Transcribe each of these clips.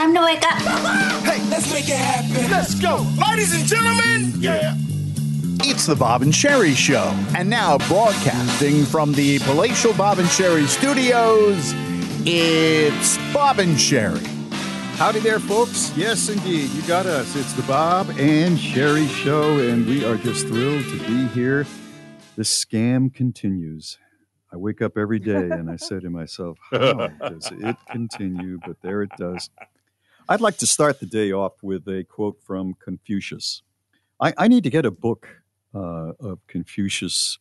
time to wake up. Hey, let's make it happen. Let's go. Ladies and gentlemen. Yeah. It's the Bob and Sherry Show. And now broadcasting from the palatial Bob and Sherry studios, it's Bob and Sherry. Howdy there, folks. Yes, indeed. You got us. It's the Bob and Sherry Show, and we are just thrilled to be here. The scam continues. I wake up every day and I say to myself, how does it continue? But there it does. I'd like to start the day off with a quote from Confucius. I need to get a book of Confucius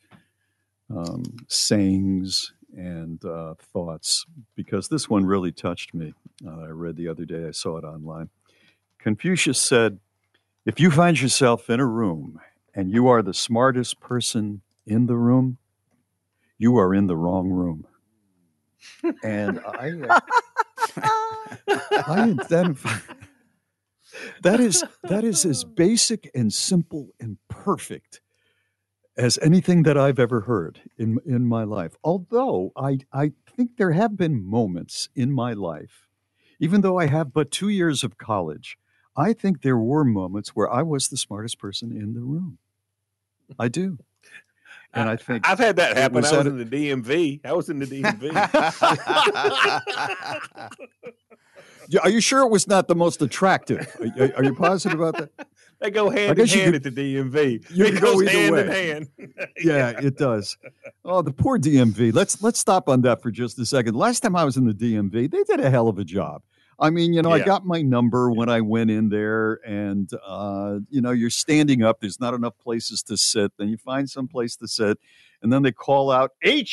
sayings and thoughts, because this one really touched me. I read the other day, I saw it online. Confucius said, if you find yourself in a room and you are the smartest person in the room, you are in the wrong room. And I identify that is as basic and simple and perfect as anything that I've ever heard in my life. Although I think there have been moments in my life, even though I have but 2 years of college, I think there were moments where I was the smartest person in the room. I do. And I think I've had that happen. I was in the DMV. Are you sure it was not the most attractive? Are you positive about that? They go hand in hand at the DMV. It goes hand way. in hand. Yeah, it does. Oh, the poor DMV. Let's stop on that for just a second. Last time I was in the DMV, they did a hell of a job. I mean, I got my number when I went in there, and, you're standing up. There's not enough places to sit. Then you find some place to sit, and then they call out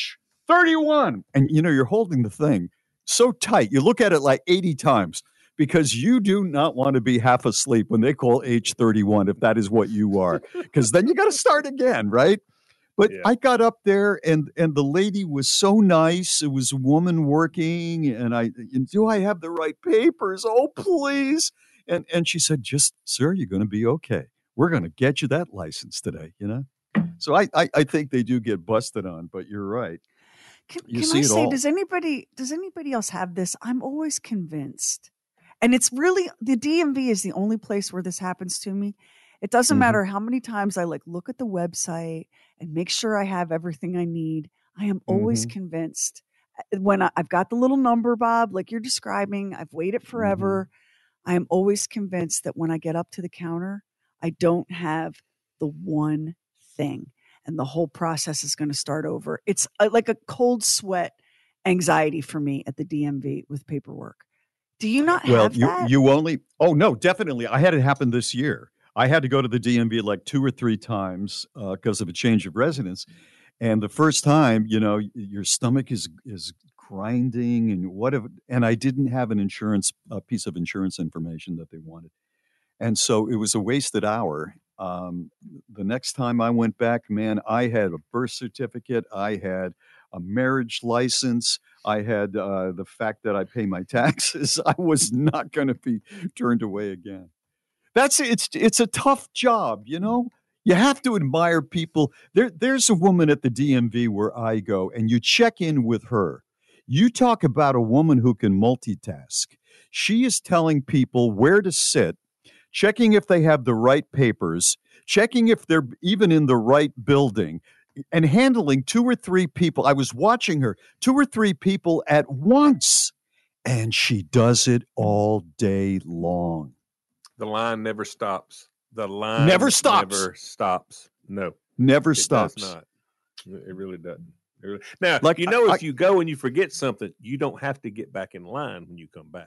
H31. And, you're holding the thing so tight. You look at it like 80 times because you do not want to be half asleep when they call H31, if that is what you are, because then you got to start again, right? But I got up there, and the lady was so nice. It was a woman working, and do I have the right papers? Oh, please. And she said, sir, you're going to be okay. We're going to get you that license today, So I think they do get busted on, but you're right. Can I say, does anybody else have this? I'm always convinced. And it's really, the DMV is the only place where this happens to me. It doesn't matter how many times I look at the website and make sure I have everything I need. I am always convinced when I've got the little number, Bob, like you're describing, I've waited forever. I am always convinced that when I get up to the counter, I don't have the one thing and the whole process is going to start over. It's like a cold sweat anxiety for me at the DMV with paperwork. Do you not have that? You only, oh no, definitely. I had it happen this year. I had to go to the DMV like 2 or 3 times because of a change of residence. And the first time, your stomach is grinding and I didn't have a piece of insurance information that they wanted. And so it was a wasted hour. The next time I went back, man, I had a birth certificate. I had a marriage license. I had the fact that I pay my taxes. I was not going to be turned away again. It's a tough job, You have to admire people. There's a woman at the DMV where I go, and you check in with her. You talk about a woman who can multitask. She is telling people where to sit, checking if they have the right papers, checking if they're even in the right building, and handling 2 or 3 people. I was watching her, 2 or 3 people at once, and she does it all day long. The line never stops. The line never stops. Never stops. No. Never stops. It does not. It really doesn't. Now, if you go and you forget something, you don't have to get back in line when you come back.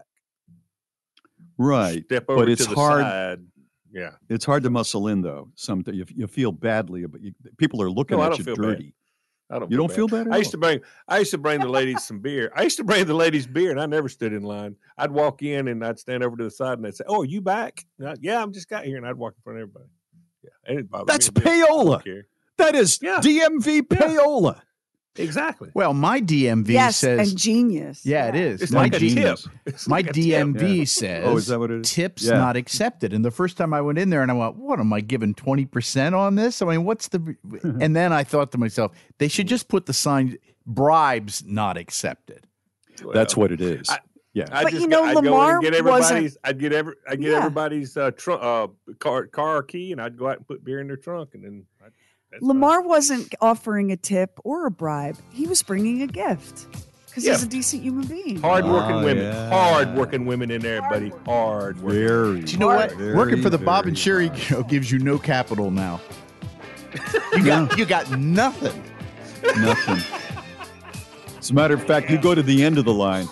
Right. Step over but it's to the hard. side. Yeah. It's hard to muscle in, though. Sometimes you feel badly, but people are looking at you dirty. You don't feel bad at all? I used to bring the ladies some beer. I used to bring the ladies beer, and I never stood in line. I'd walk in, and I'd stand over to the side, and they'd say, "Oh, are you back?" Yeah, I'm just got here, and I'd walk in front of everybody. Yeah, and it bothered That's me payola. That is DMV payola. Exactly. Well, my DMV says and genius. Yeah, it is. It's my like a tip. My DMV says is that what it is? Tips not accepted. And the first time I went in there and I went, what am I giving 20% on this? I mean, what's the and then I thought to myself, they should just put the sign bribes not accepted. That's what it is. Yeah. But Lamar wasn't. I'd get everybody's car key, and I'd go out and put beer in their trunk, and then Lamar wasn't offering a tip or a bribe. He was bringing a gift because he's a decent human being. Hard-working women in there, buddy. Hard-working. Do you know what? Working for the Bob and Sherry gives you no capital now. You got nothing. Nothing. As a matter of fact, you go to the end of the line.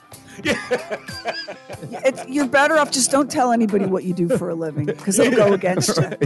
You're better off just don't tell anybody what you do for a living because it'll go against you.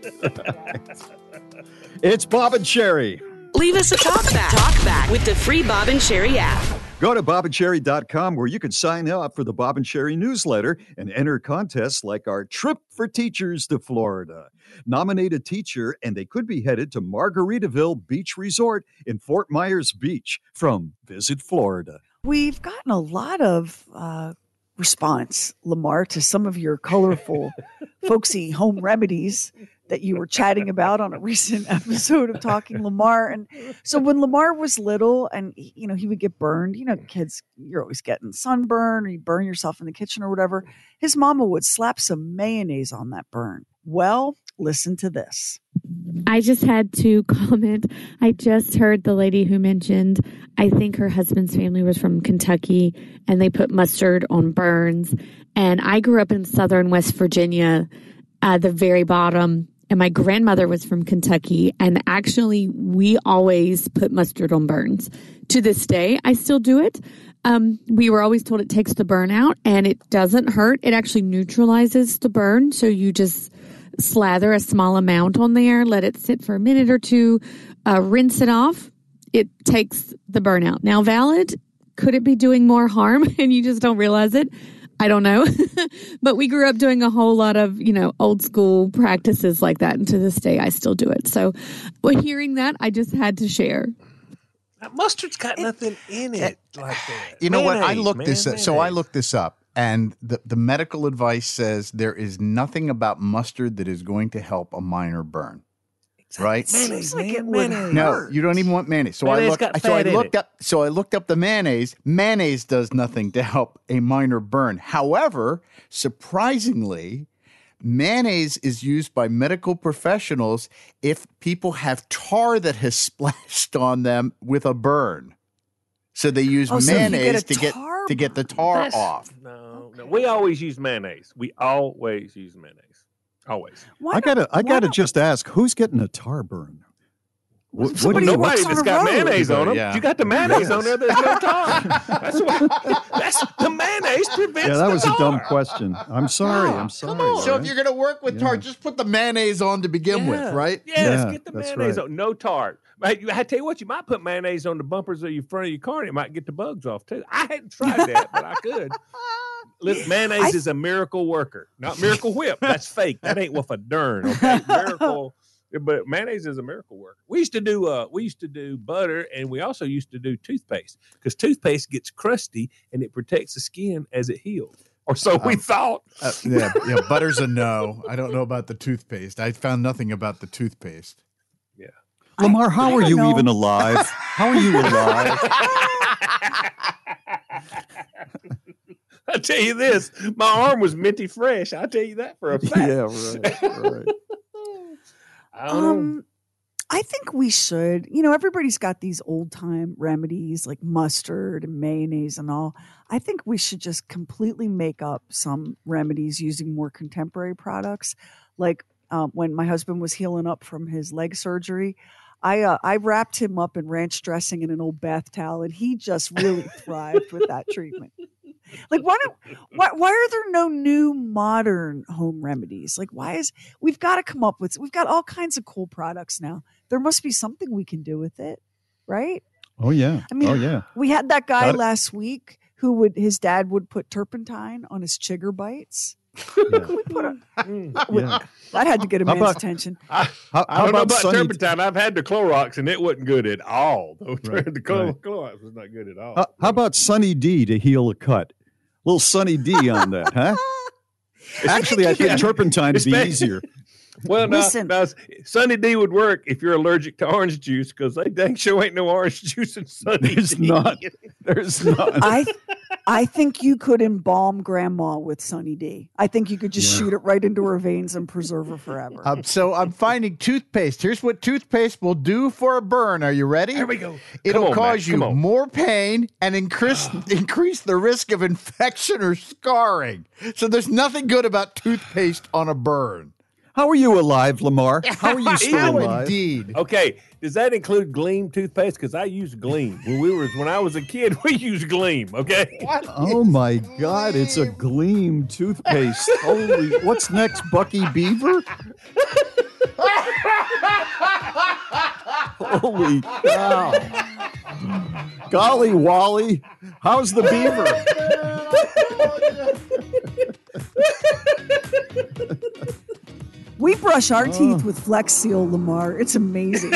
It's Bob and Sherry. Leave us a talk back with the free Bob and Sherry app. Go to bobandcherry.com where you can sign up for the Bob and Sherry newsletter and enter contests like our trip for teachers to Florida. Nominate a teacher and they could be headed to Margaritaville Beach Resort in Fort Myers Beach from Visit Florida. We've gotten a lot of response, Lamar, to some of your colorful, folksy home remedies that you were chatting about on a recent episode of Talking Lamar. And so when Lamar was little and, he would get burned, kids, you're always getting sunburn or you burn yourself in the kitchen or whatever. His mama would slap some mayonnaise on that burn. Well, listen to this. I just had to comment. I just heard the lady who mentioned, I think her husband's family was from Kentucky and they put mustard on burns. And I grew up in southern West Virginia, the very bottom. And my grandmother was from Kentucky. And actually, we always put mustard on burns. To this day, I still do it. We were always told it takes the burn out and it doesn't hurt. It actually neutralizes the burn. So you just slather a small amount on there, let it sit for a minute or two, rinse it off. It takes the burn out. Now, valid, could it be doing more harm and you just don't realize it? I don't know. But we grew up doing a whole lot of, old school practices like that. And to this day, I still do it. So hearing that, I just had to share. Mustard's got nothing in it like that. You know what? I looked this up. So I looked this up. And the medical advice says there is nothing about mustard that is going to help a minor burn. Right? Seems like it would hurt. No, you don't even want mayonnaise. So I looked up the mayonnaise. Mayonnaise does nothing to help a minor burn. However, surprisingly, mayonnaise is used by medical professionals if people have tar that has splashed on them with a burn. So they use mayonnaise to get the tar off. No, we always use mayonnaise. Always. I gotta just ask, who's getting a tar burn? Nobody that's got mayonnaise on them. Yeah. You got the mayonnaise on there. There's no tar. That's the mayonnaise prevents. Yeah, that was the a dumb question. I'm sorry. So if you're gonna work with tar, just put the mayonnaise on to begin with, right? Yes, get the mayonnaise on. No tar. I tell you what, you might put mayonnaise on the bumpers of your front of your car, and it might get the bugs off too. I hadn't tried that, but I could. Listen, mayonnaise is a miracle worker, not Miracle Whip. That's fake. That ain't with a darn. Okay, miracle. But mayonnaise is a miracle worker. We used to do butter, and we also used to do toothpaste because toothpaste gets crusty and it protects the skin as it heals. Or so we thought. Yeah, butter's a no. I don't know about the toothpaste. I found nothing about the toothpaste. Yeah. Lamar, how are you even alive? How are you alive? I'll tell you this. My arm was minty fresh. I'll tell you that for a fact. Yeah, right. I don't know. I think we should. Everybody's got these old time remedies like mustard and mayonnaise and all. I think we should just completely make up some remedies using more contemporary products. Like when my husband was healing up from his leg surgery, I wrapped him up in ranch dressing and an old bath towel, and he just really thrived with that treatment. Like, why are there no new modern home remedies? Like, we've got to come up with, we've got all kinds of cool products now. There must be something we can do with it, right? Oh, yeah. I mean, we had that guy last week his dad would put turpentine on his chigger bites. Yeah. We put that had to get a man's attention. I don't know about turpentine. I've had the Clorox, and it wasn't good at all. The Clorox was not good at all. How about Sunny D to heal a cut? A little Sunny D on that, huh? Actually, I think turpentine would be easier. Well, now, Sunny D would work if you're allergic to orange juice because they dang sure ain't no orange juice in Sunny There's D. not. There's not. I think you could embalm Grandma with Sunny D. I think you could just shoot it right into her veins and preserve her forever. So I'm finding toothpaste. Here's what toothpaste will do for a burn. Are you ready? Here we go. It'll cause you more pain and increase the risk of infection or scarring. So there's nothing good about toothpaste on a burn. How are you alive, Lamar? How are you still alive? Indeed. Okay, does that include Gleam toothpaste? Because I use Gleam. When I was a kid, we used Gleam. Okay. What? Oh my God! It's a Gleam toothpaste. Holy! What's next, Bucky Beaver? Holy cow! Golly Wally, how's the beaver? We brush our teeth with Flex Seal, Lamar. It's amazing.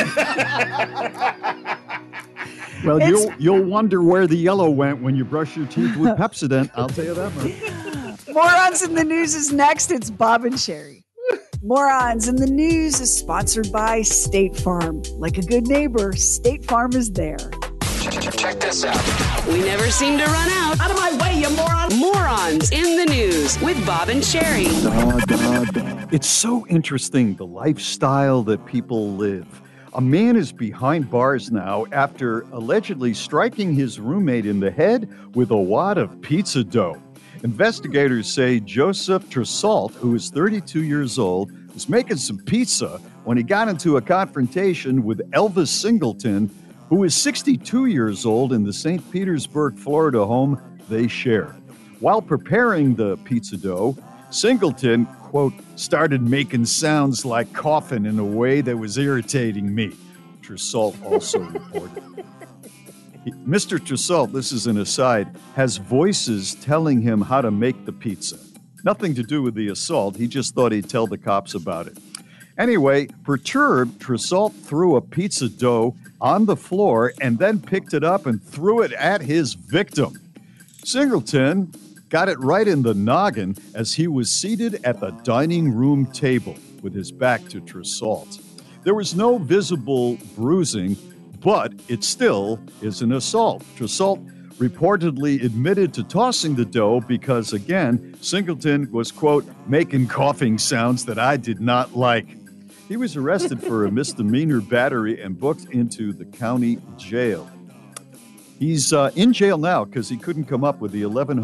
Well, you'll wonder where the yellow went when you brush your teeth with Pepsodent. I'll tell you that much. Morons in the News is next. It's Bob and Sherry. Morons in the News is sponsored by State Farm. Like a good neighbor, State Farm is there. Check this out. We never seem to run out. Out of my way, you moron. Morons in the News with Bob and Sherry. It's so interesting, the lifestyle that people live. A man is behind bars now after allegedly striking his roommate in the head with a wad of pizza dough. Investigators say Joseph Tresalt, who is 32 years old, was making some pizza when he got into a confrontation with Elvis Singleton, who is 62 years old in the St. Petersburg, Florida home they share. While preparing the pizza dough, Singleton, quote, started making sounds like coughing in a way that was irritating me, Tresalt also reported. Mr. Tresalt, this is an aside, has voices telling him how to make the pizza. Nothing to do with the assault. He just thought he'd tell the cops about it. Anyway, perturbed, Tresalt threw a pizza dough on the floor and then picked it up and threw it at his victim. Singleton got it right in the noggin as he was seated at the dining room table with his back to Tresalt. There was no visible bruising, but it still is an assault. Tresalt reportedly admitted to tossing the dough because, again, Singleton was, quote, making coughing sounds that I did not like. He was arrested for a misdemeanor battery and booked into the county jail. He's in jail now because he couldn't come up with the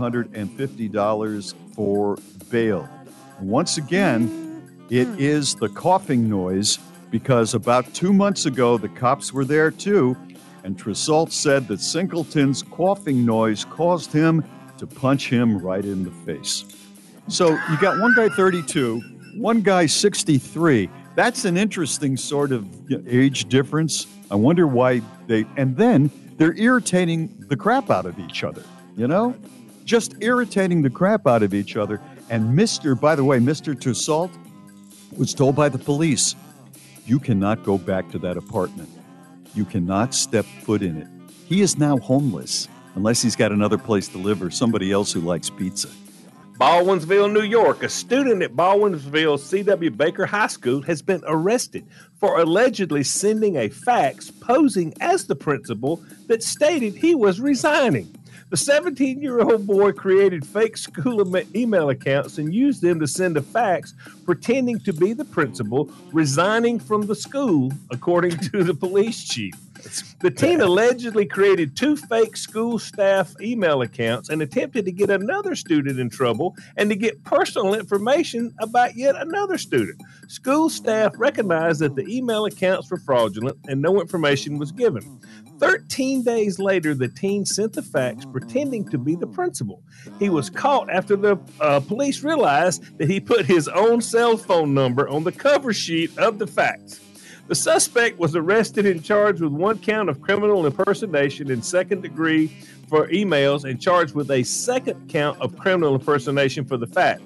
$1,150 for bail. And once again, it is the coughing noise because about 2 months ago, the cops were there too, and Tresalt said that Singleton's coughing noise caused him to punch him right in the face. So you got one guy 32, one guy 63. That's an interesting sort of age difference. I wonder why and then they're irritating the crap out of each other, just irritating the crap out of each other. And by the way, Mr. Tresalt was told by the police, you cannot go back to that apartment. You cannot step foot in it. He is now homeless unless he's got another place to live or somebody else who likes pizza. Baldwinsville, New York. A student at Baldwinsville C.W. Baker High School has been arrested for allegedly sending a fax posing as the principal that stated he was resigning. The 17-year-old boy created fake school email accounts and used them to send a fax pretending to be the principal resigning from the school, according to the police chief. The teen allegedly created 2 fake school staff email accounts and attempted to get another student in trouble and to get personal information about yet another student. School staff recognized that the email accounts were fraudulent and no information was given. 13 days later, the teen sent the fax pretending to be the principal. He was caught after the police realized that he put his own cell phone number on the cover sheet of the fax. The suspect was arrested and charged with 1 count of criminal impersonation in second degree for emails and charged with a second count of criminal impersonation for the fax.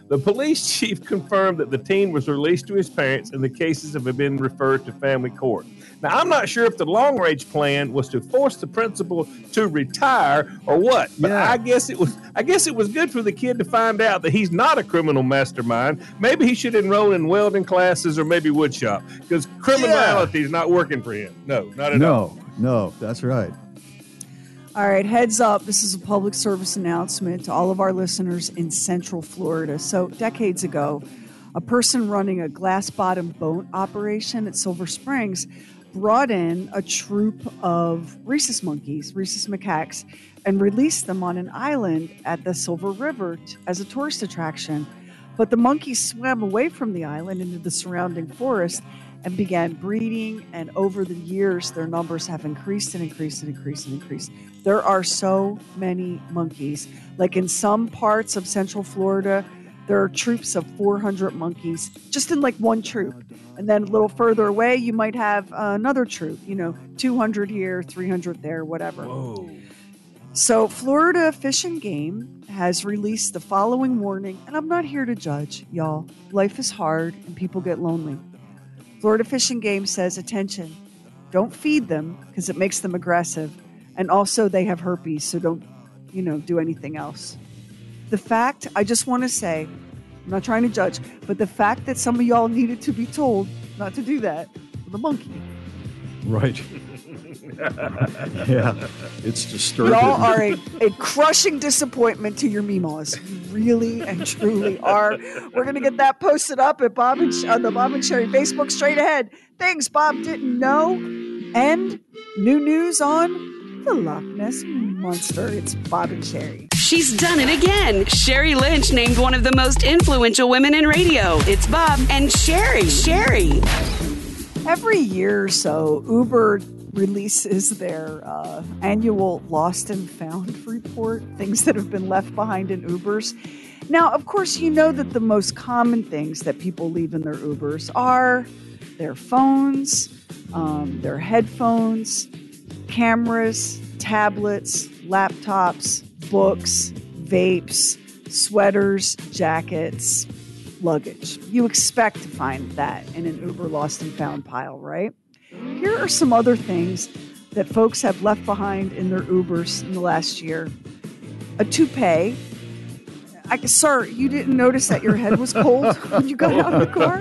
The police chief confirmed that the teen was released to his parents and the cases have been referred to family court. Now, I'm not sure if the long-range plan was to force the principal to retire or what, but I guess it was good for the kid to find out that he's not a criminal mastermind. Maybe he should enroll in welding classes or maybe woodshop, because criminality is not working for him. No, not at all. No, that's right. All right, heads up. This is a public service announcement to all of our listeners in Central Florida. So decades ago, a person running a glass-bottom boat operation at Silver Springs brought in a troop of rhesus monkeys, rhesus macaques, and released them on an island at the Silver River as a tourist attraction. But the monkeys swam away from the island into the surrounding forest and began breeding, and over the years, their numbers have increased and increased and increased and increased. There are so many monkeys. Like in some parts of Central Florida, there are troops of 400 monkeys just in like one troop. And then a little further away, you might have another troop, 200 here, 300 there, whatever. Whoa. So Florida Fish and Game has released the following warning, and I'm not here to judge, y'all. Life is hard and people get lonely. Florida Fish and Game says, attention, don't feed them because it makes them aggressive. And also they have herpes, so don't, do anything else. The fact, I just want to say, I'm not trying to judge, but the fact that some of y'all needed to be told not to do that with a monkey. Right. Yeah, it's disturbing. Y'all are a crushing disappointment to your meemaws. You really and truly are. We're going to get that posted up at on the Bob and Sherry Facebook straight ahead. Things Bob didn't know. And new news on the Loch Ness Monster. It's Bob and Sherry. She's done it again. Sherry Lynch named one of the most influential women in radio. It's Bob and Sherry. Sherry. Every year or so, Uber releases their annual lost and found report, things that have been left behind in Ubers. Now, of course, you know that the most common things that people leave in their Ubers are their phones, their headphones, cameras, tablets, laptops, books, vapes, sweaters, jackets, luggage. You expect to find that in an Uber lost and found pile, right? Here are some other things that folks have left behind in their Ubers in the last year. A toupee. Sir, you didn't notice that your head was cold when you got out of the car?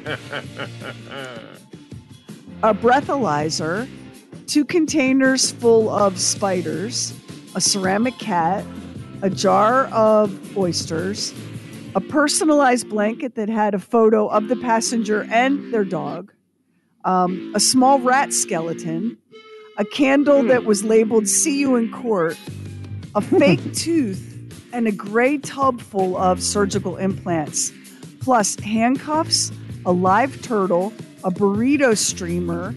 A breathalyzer, 2 containers full of spiders, a ceramic cat, a jar of oysters, a personalized blanket that had a photo of the passenger and their dog, a small rat skeleton, a candle that was labeled "See You in Court," a fake tooth, and a gray tub full of surgical implants, plus handcuffs, a live turtle, a burrito steamer,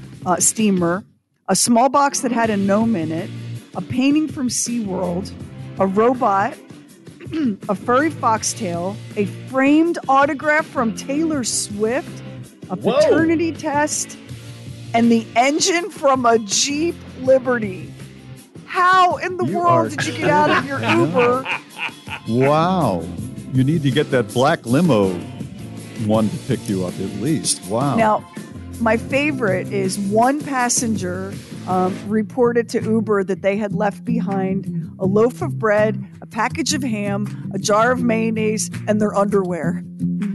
a small box that had a gnome in it, a painting from SeaWorld, a robot, a furry foxtail, a framed autograph from Taylor Swift, a paternity test, and the engine from a Jeep Liberty. How in the world did you get out of your Uber? Wow. You need to get that black limo one to pick you up at least. Wow. Now, my favorite is one passenger reported to Uber that they had left behind a loaf of bread, a package of ham, a jar of mayonnaise, and their underwear.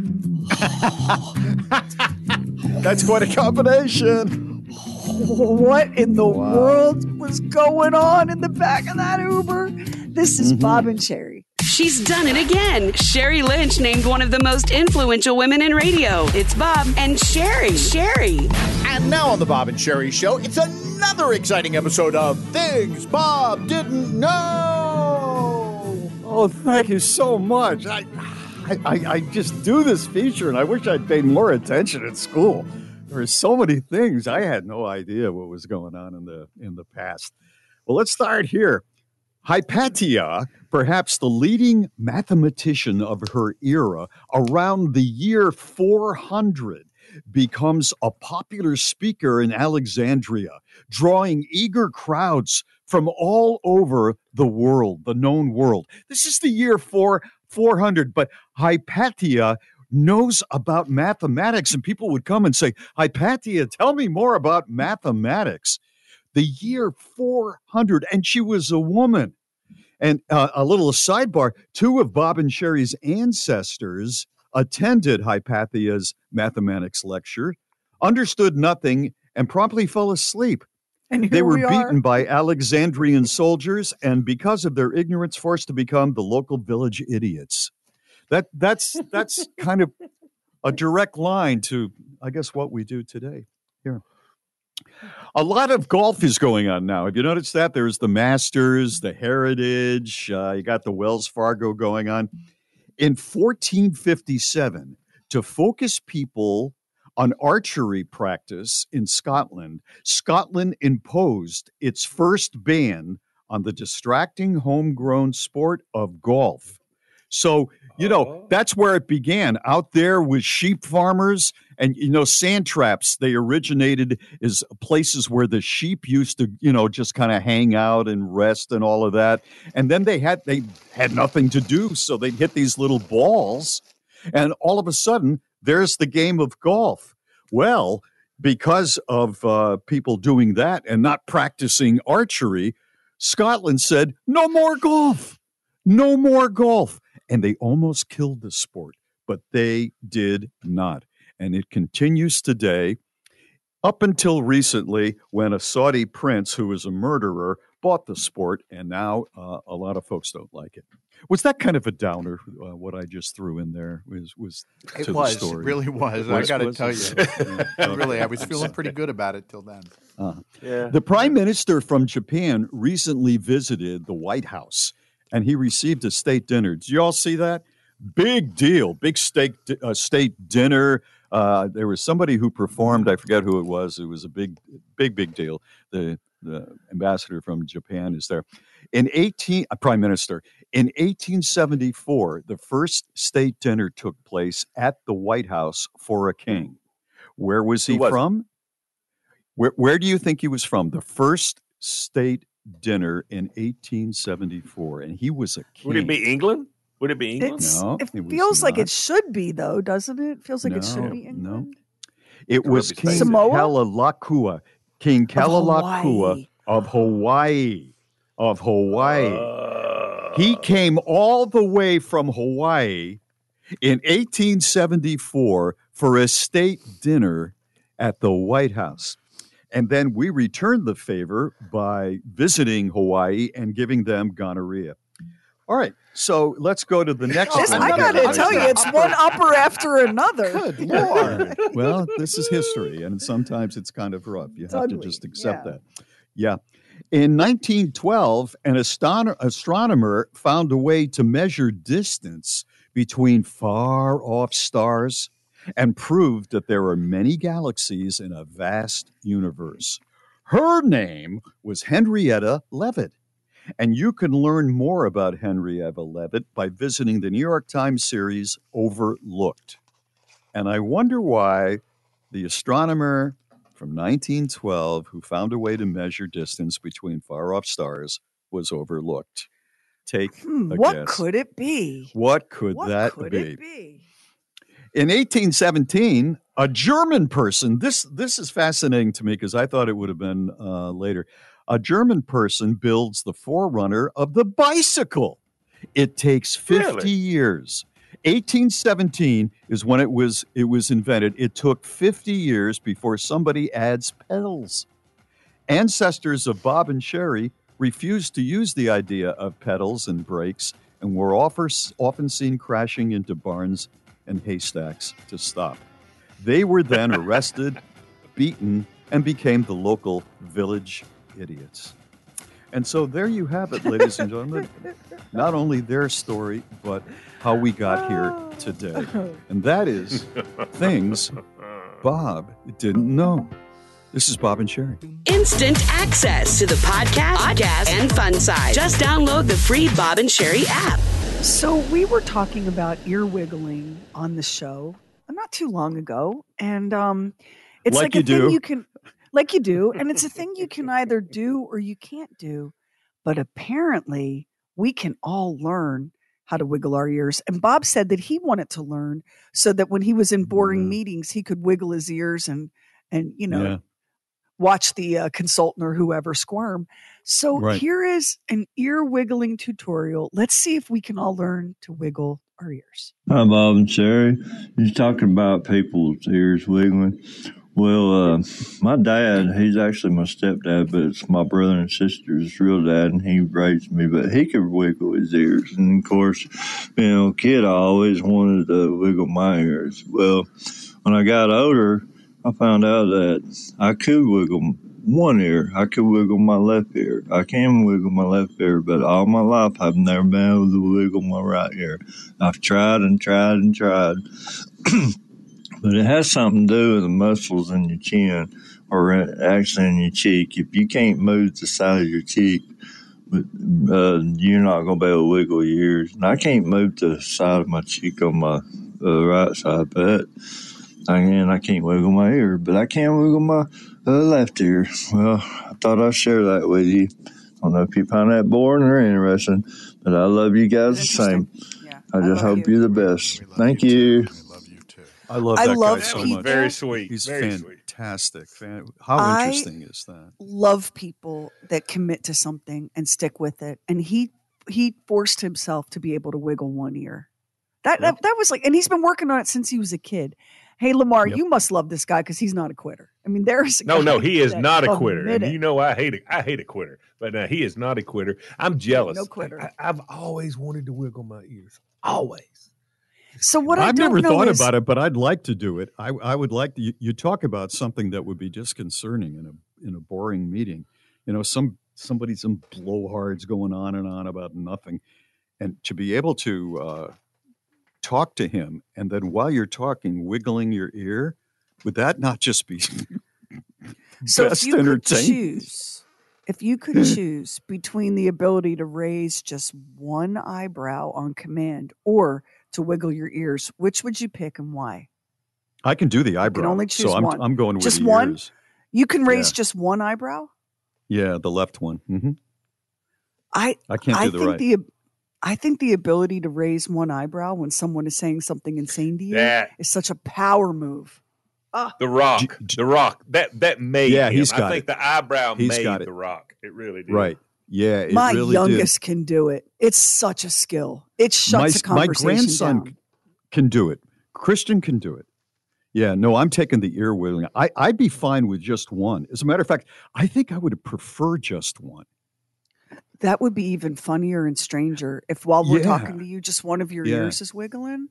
That's quite a combination. What in the world was going on in the back of that Uber? This is Bob and Sherry. She's done it again. Sherry Lynch named one of the most influential women in radio. It's Bob and Sherry. Sherry. And now on the Bob and Sherry Show, it's another exciting episode of Things Bob Didn't Know. Oh, thank you so much. I just do this feature, and I wish I'd paid more attention at school. There are so many things. I had no idea what was going on in the past. Well, let's start here. Hypatia, perhaps the leading mathematician of her era, around the year 400, becomes a popular speaker in Alexandria, drawing eager crowds from all over the world, the known world. This is the year 4 400. But Hypatia knows about mathematics, and people would come and say, Hypatia, tell me more about mathematics. The year 400, and she was a woman. And a little sidebar, 2 of Bob and Sherry's ancestors attended Hypatia's mathematics lecture, understood nothing, and promptly fell asleep. And they were beaten by Alexandrian soldiers, and because of their ignorance, forced to become the local village idiots. That's kind of a direct line to, I guess, what we do today here. A lot of golf is going on now. Have you noticed that? There's the Masters, the Heritage. You got the Wells Fargo going on. In 1457, to focus people on archery practice in Scotland, Scotland imposed its first ban on the distracting homegrown sport of golf. So, that's where it began. Out there with sheep farmers and, sand traps, they originated as places where the sheep used to, just kind of hang out and rest and all of that. And then they had nothing to do, so they'd hit these little balls. And all of a sudden, there's the game of golf. Well, because of people doing that and not practicing archery, Scotland said, no more golf. No more golf. And they almost killed the sport, but they did not. And it continues today up until recently when a Saudi prince who was a murderer bought the sport, and now a lot of folks don't like it. Was that kind of a downer, what I just threw in there? It was. It really was. I got to tell you. Really, I was feeling pretty good about it till then. The prime minister from Japan recently visited the White House, and he received a state dinner. Did you all see that? Big deal. Big state dinner. There was somebody who performed. I forget who it was. It was a big deal. The ambassador from Japan is there. Prime Minister. In 1874, the first state dinner took place at the White House for a king. Where was he from? Where do you think he was from? The first state dinner in 1874, and he was a king. Would it be England? Would it be England? No, it feels like it should be, though, doesn't it? It feels like it should be England. No, it was King Kalalaʻakua, King Kalalaʻakua of Hawaii. He came all the way from Hawaii in 1874 for a state dinner at the White House. And then we returned the favor by visiting Hawaii and giving them gonorrhea. All right, so let's go to the next one. I got to tell you, it's one upper after another. Good Lord. Well, this is history, and sometimes it's kind of rough. You have to just accept that. Yeah. In 1912, an astronomer found a way to measure distance between far-off stars and proved that there are many galaxies in a vast universe. Her name was Henrietta Leavitt. And you can learn more about Henrietta Leavitt by visiting the New York Times series Overlooked. And I wonder why the astronomer from 1912 who found a way to measure distance between far-off stars was overlooked. Take a guess. What could it be? What could it be? In 1817, a German person, this is fascinating to me because I thought it would have been later. A German person builds the forerunner of the bicycle. It takes 50 years. 1817 is when it was invented. It took 50 years before somebody adds pedals. Ancestors of Bob and Sherry refused to use the idea of pedals and brakes and were often seen crashing into barns and haystacks to stop. They were then arrested, beaten, and became the local village idiots. And so there you have it, ladies and gentlemen. Not only their story, but how we got here today. And that is things Bob didn't know. This is Bob and Sherry. Instant access to the podcast, and fun side. Just download the free Bob and Sherry app. So we were talking about ear wiggling on the show not too long ago. And it's like a thing you can... Like you do, and it's a thing you can either do or you can't do. But apparently, we can all learn how to wiggle our ears. And Bob said that he wanted to learn so that when he was in boring meetings, he could wiggle his ears and watch the consultant or whoever squirm. So here is an ear wiggling tutorial. Let's see if we can all learn to wiggle our ears. Hi, Bob and Sherry. You're talking about people's ears wiggling. Well, my dad, he's actually my stepdad, but it's my brother and sister's real dad, and he raised me, but he could wiggle his ears. And, of course, kid, I always wanted to wiggle my ears. Well, when I got older, I found out that I could wiggle one ear. I could wiggle my left ear. I can wiggle my left ear, but all my life I've never been able to wiggle my right ear. I've tried and tried and tried. But it has something to do with the muscles in your chin, or actually in your cheek. If you can't move the side of your cheek, you're not going to be able to wiggle your ears. And I can't move the side of my cheek on my right side, but I can't wiggle my ear. But I can wiggle my left ear. Well, I thought I'd share that with you. I don't know if you find that boring or interesting, but I love you guys the same. Yeah, I just hope you're the best. Thank you. I love that guy so much. much. Very sweet. He's very fantastic. How interesting is that? Love people that commit to something and stick with it. And he forced himself to be able to wiggle one ear. That was like, and he's been working on it since he was a kid. Hey, Lamar, you must love this guy because he's not a quitter. I mean, there's no, he is not a quitter. And I hate a quitter, but he is not a quitter. I'm jealous. No quitter. I've always wanted to wiggle my ears. Always. So what I've never thought about it, but I'd like to do it. I would like to. You talk about something that would be disconcerting in a boring meeting. Some blowhards going on and on about nothing, and to be able to talk to him, and then while you're talking, wiggling your ear, would that not just be best entertaining? If you could choose between the ability to raise just one eyebrow on command or to wiggle your ears, which would you pick and why? I can do the eyebrow. You can only choose one. I'm going with just the one. Ears. You can raise just one eyebrow. Yeah, the left one. Mm-hmm. I can't do the right. I think the ability to raise one eyebrow when someone is saying something insane to you is such a power move. The Rock. That made him. He's got I think the eyebrow made The Rock. It really did. Right. Yeah, it my really youngest did. Can do it. It's such a skill. It shuts a conversation My grandson down. Can do it. Christian can do it. Yeah, no, I'm taking the ear wiggling. I'd be fine with just one. As a matter of fact, I think I would prefer just one. That would be even funnier and stranger if while we're talking to you, just one of your ears is wiggling.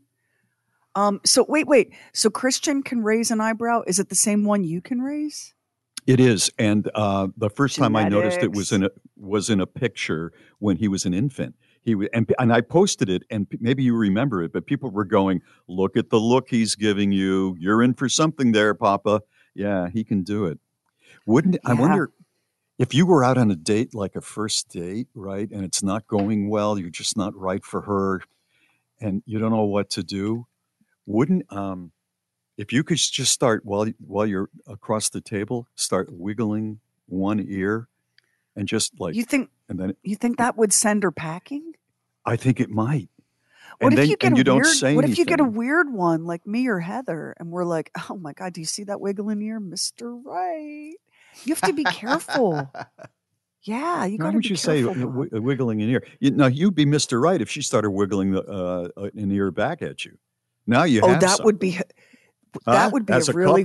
So wait. So Christian can raise an eyebrow. Is it the same one you can raise? It is, and the first time I noticed it was in a picture when he was an infant. And I posted it, and maybe you remember it, but people were going, "Look at the look he's giving you. You're in for something there, Papa." Yeah, he can do it. I wonder if you were out on a date, like a first date, right, and it's not going well, you're just not right for her, and you don't know what to do. Wouldn't if you could just start while you're across the table, start wiggling one ear, and just like you think that would send her packing? I think it might. What if you get a weird one like me or Heather, and we're like, "Oh my God, do you see that wiggling ear, Mr. Right?" You have to be careful. Yeah, you got to be careful. Why would you say wiggling an ear? You'd be Mr. Right if she started wiggling an ear back at you. Now you have that would be a really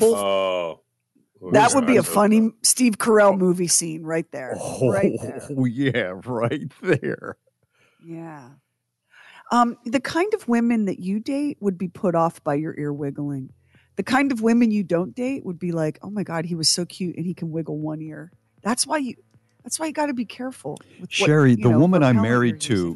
that would be a funny Steve Carell movie scene right there. Oh yeah, right there. Yeah. The kind of women that you date would be put off by your ear wiggling. The kind of women you don't date would be like, "Oh my God, he was so cute and he can wiggle one ear." That's why you got to be careful. Sherry, the woman I'm married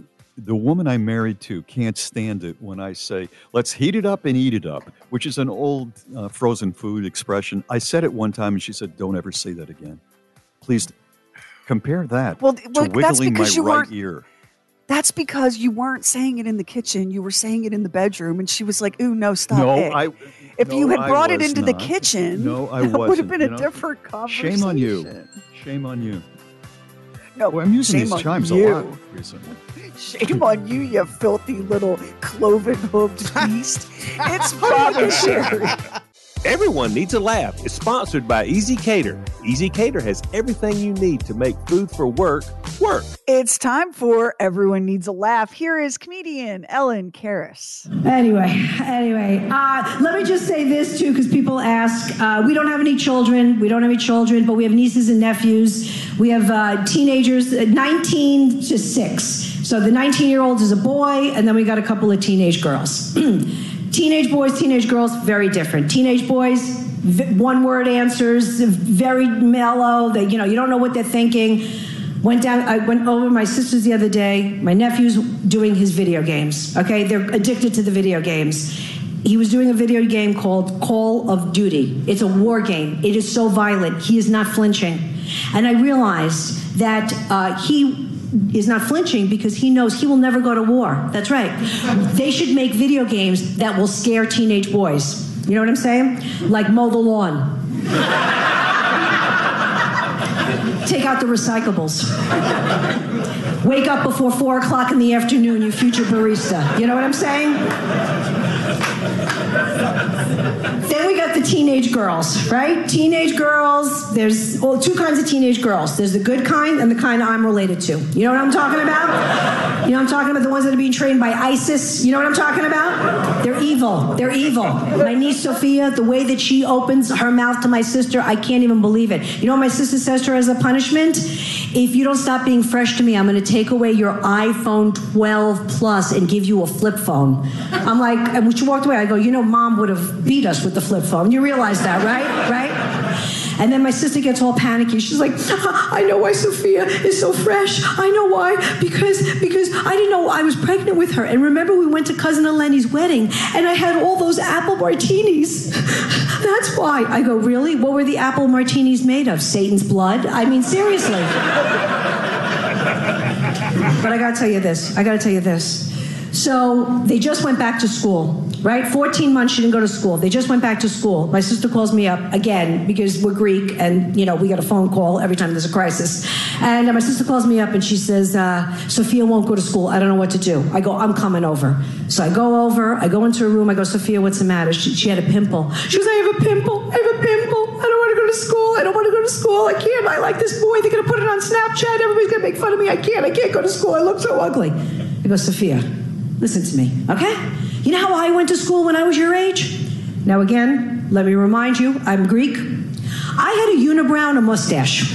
to can't stand it when I say, "Let's heat it up and eat it up," which is an old frozen food expression. I said it one time and she said, "Don't ever say that again. Please compare that to wiggling my right ear." That's because you weren't saying it in the kitchen. You were saying it in the bedroom. And she was like, "Ooh, no, stop it." If you had brought it into the kitchen, it would have been a different conversation. Shame on you. No, well, I'm using these chimes a lot recently. Shame on you, you filthy little cloven-hooved beast. It's Bob and Sherry. Everyone Needs a Laugh is sponsored by Easy Cater. Easy Cater has everything you need to make food for work work. It's time for Everyone Needs a Laugh. Here is comedian Ellen Karas. Anyway, let me just say this too, because people ask. We don't have any children. But we have nieces and nephews. We have teenagers, 19 to 6. So the 19-year-old is a boy, and then we got a couple of teenage girls. Teenage boys, teenage girls, very different. Teenage boys, one-word answers, very mellow. They, you don't know what they're thinking. I went over to my sister's the other day. My nephew's doing his video games. Okay, they're addicted to the video games. He was doing a video game called Call of Duty. It's a war game. It is so violent. He is not flinching. And I realized that he is not flinching because he knows he will never go to war. That's right. They should make video games that will scare teenage boys. You know what I'm saying? Like mow the lawn. Take out the recyclables. Wake up before 4 o'clock in the afternoon, you future barista. You know what I'm saying? Then we got the teenage girls, right? Teenage girls, there's two kinds of teenage girls. There's the good kind and the kind I'm related to. You know what I'm talking about? You know what I'm talking about? The ones that are being trained by ISIS. You know what I'm talking about? They're evil. They're evil. My niece Sophia, the way that she opens her mouth to my sister, I can't even believe it. You know what my sister says to her as a punishment? If you don't stop being fresh to me, I'm going to take away your iPhone 12 Plus and give you a flip phone. I'm like, and when she walked away, I go, Mom would have beat us with the flip phone. You realize that, right? And then my sister gets all panicky. She's like, I know why Sophia is so fresh. I know why. Because I didn't know I was pregnant with her. And remember, we went to Cousin Eleni's wedding, and I had all those apple martinis. That's why. I go, really? What were the apple martinis made of? Satan's blood? I mean, seriously. But I got to tell you this. So they just went back to school, right? 14 months she didn't go to school. They just went back to school. My sister calls me up again because we're Greek and, we get a phone call every time there's a crisis. And my sister calls me up and she says, Sophia won't go to school. I don't know what to do. I go, I'm coming over. So I go over. I go into her room. I go, Sophia, what's the matter? She had a pimple. She goes, I have a pimple. I don't want to go to school. I can't. I like this boy. They're going to put it on Snapchat. Everybody's going to make fun of me. I can't go to school. I look so ugly. I go, Sophia, listen to me, okay? You know how I went to school when I was your age? Now again, let me remind you, I'm Greek. I had a unibrow and a mustache.